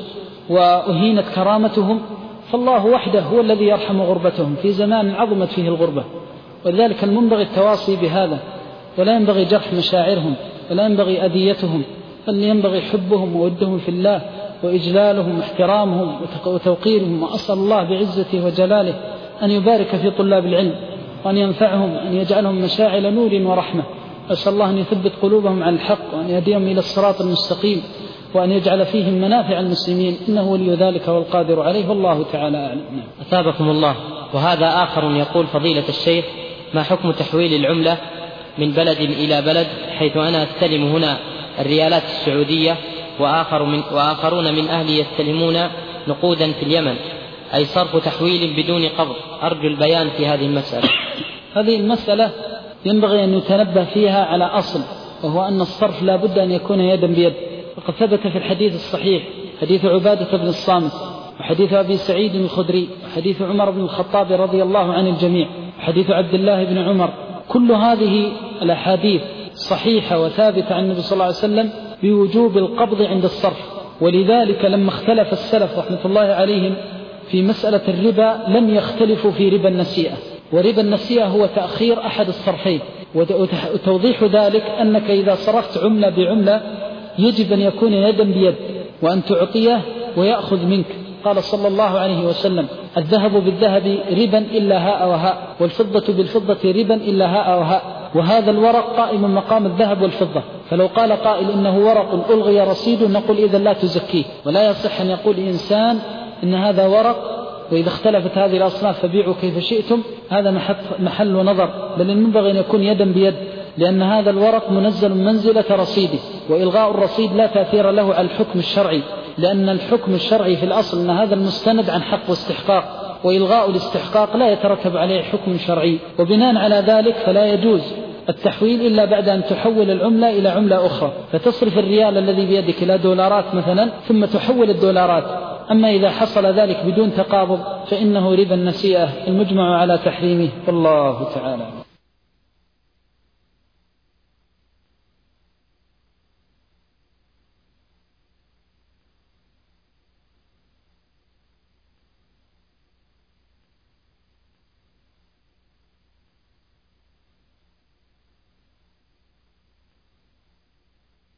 وأهينت كرامتهم فالله وحده هو الذي يرحم غربتهم في زمان عظمت فيه الغربة. ولذلك المنبغي التواصي بهذا، ولا ينبغي جرح مشاعرهم ولا ينبغي أذيتهم، بل ينبغي حبهم وودهم في الله وإجلالهم واحترامهم وتوقيرهم. وأسأل الله بعزته وجلاله أن يبارك في طلاب العلم وأن ينفعهم، أن يجعلهم مشاعل نور ورحمة. أسأل الله أن يثبت قلوبهم على الحق وأن يهديهم إلى الصراط المستقيم وأن يجعل فيهم منافع المسلمين، إنه ولي ذلك والقادر عليه، والله تعالى أعلم. أثابكم الله. وهذا آخر يقول: فضيلة الشيخ، ما حكم تحويل العملة من بلد إلى بلد، حيث أنا أستلم هنا الريالات السعودية وآخر من وآخرون من أهلي يستلمون نقودا في اليمن، أي صرف تحويل بدون قبض؟ أرجو البيان في هذه المسألة. هذه المسألة ينبغي أن يتنبه فيها على أصل، وهو أن الصرف لا بد أن يكون يدا بيد. وقد ثبت في الحديث الصحيح حديث عبادة بن الصامت وحديث أبي سعيد الخدري وحديث عمر بن الخطاب رضي الله عن الجميع وحديث عبد الله بن عمر، كل هذه الأحاديث صحيحة وثابتة عن النبي صلى الله عليه وسلم بوجوب القبض عند الصرف. ولذلك لما اختلف السلف رحمة الله عليهم في مسألة الربا لم يختلفوا في ربا النسيئة. وربا النسيئة هو تأخير أحد الصرفين. وتوضيح ذلك أنك إذا صرفت عملة بعملة يجب أن يكون يدا بيد، وأن تعطيه ويأخذ منك. قال صلى الله عليه وسلم: الذهب بالذهب ربا إلا هاء وهاء، والفضة بالفضة ربا إلا هاء وهاء. وهذا الورق قائم مقام الذهب والفضة. فلو قال قائل إنه ورق ألغي رصيده نقول إذا لا تزكيه. ولا يصح أن يقول إنسان إن هذا ورق وإذا اختلفت هذه الأصناف فبيعوا كيف شئتم، هذا محل نظر، بل ينبغي أن يكون يدا بيد، لأن هذا الورق منزل منزلة رصيده، وإلغاء الرصيد لا تأثير له على الحكم الشرعي، لأن الحكم الشرعي في الأصل أن هذا المستند عن حق واستحقاق، وإلغاء الاستحقاق لا يترتب عليه حكم شرعي، وبناء على ذلك فلا يجوز التحويل إلا بعد أن تحول العملة إلى عملة أخرى، فتصرف الريال الذي بيدك إلى دولارات مثلا ثم تحول الدولارات. أما إذا حصل ذلك بدون تقابض فإنه ربا النسيئة المجمع على تحريمه، والله تعالى.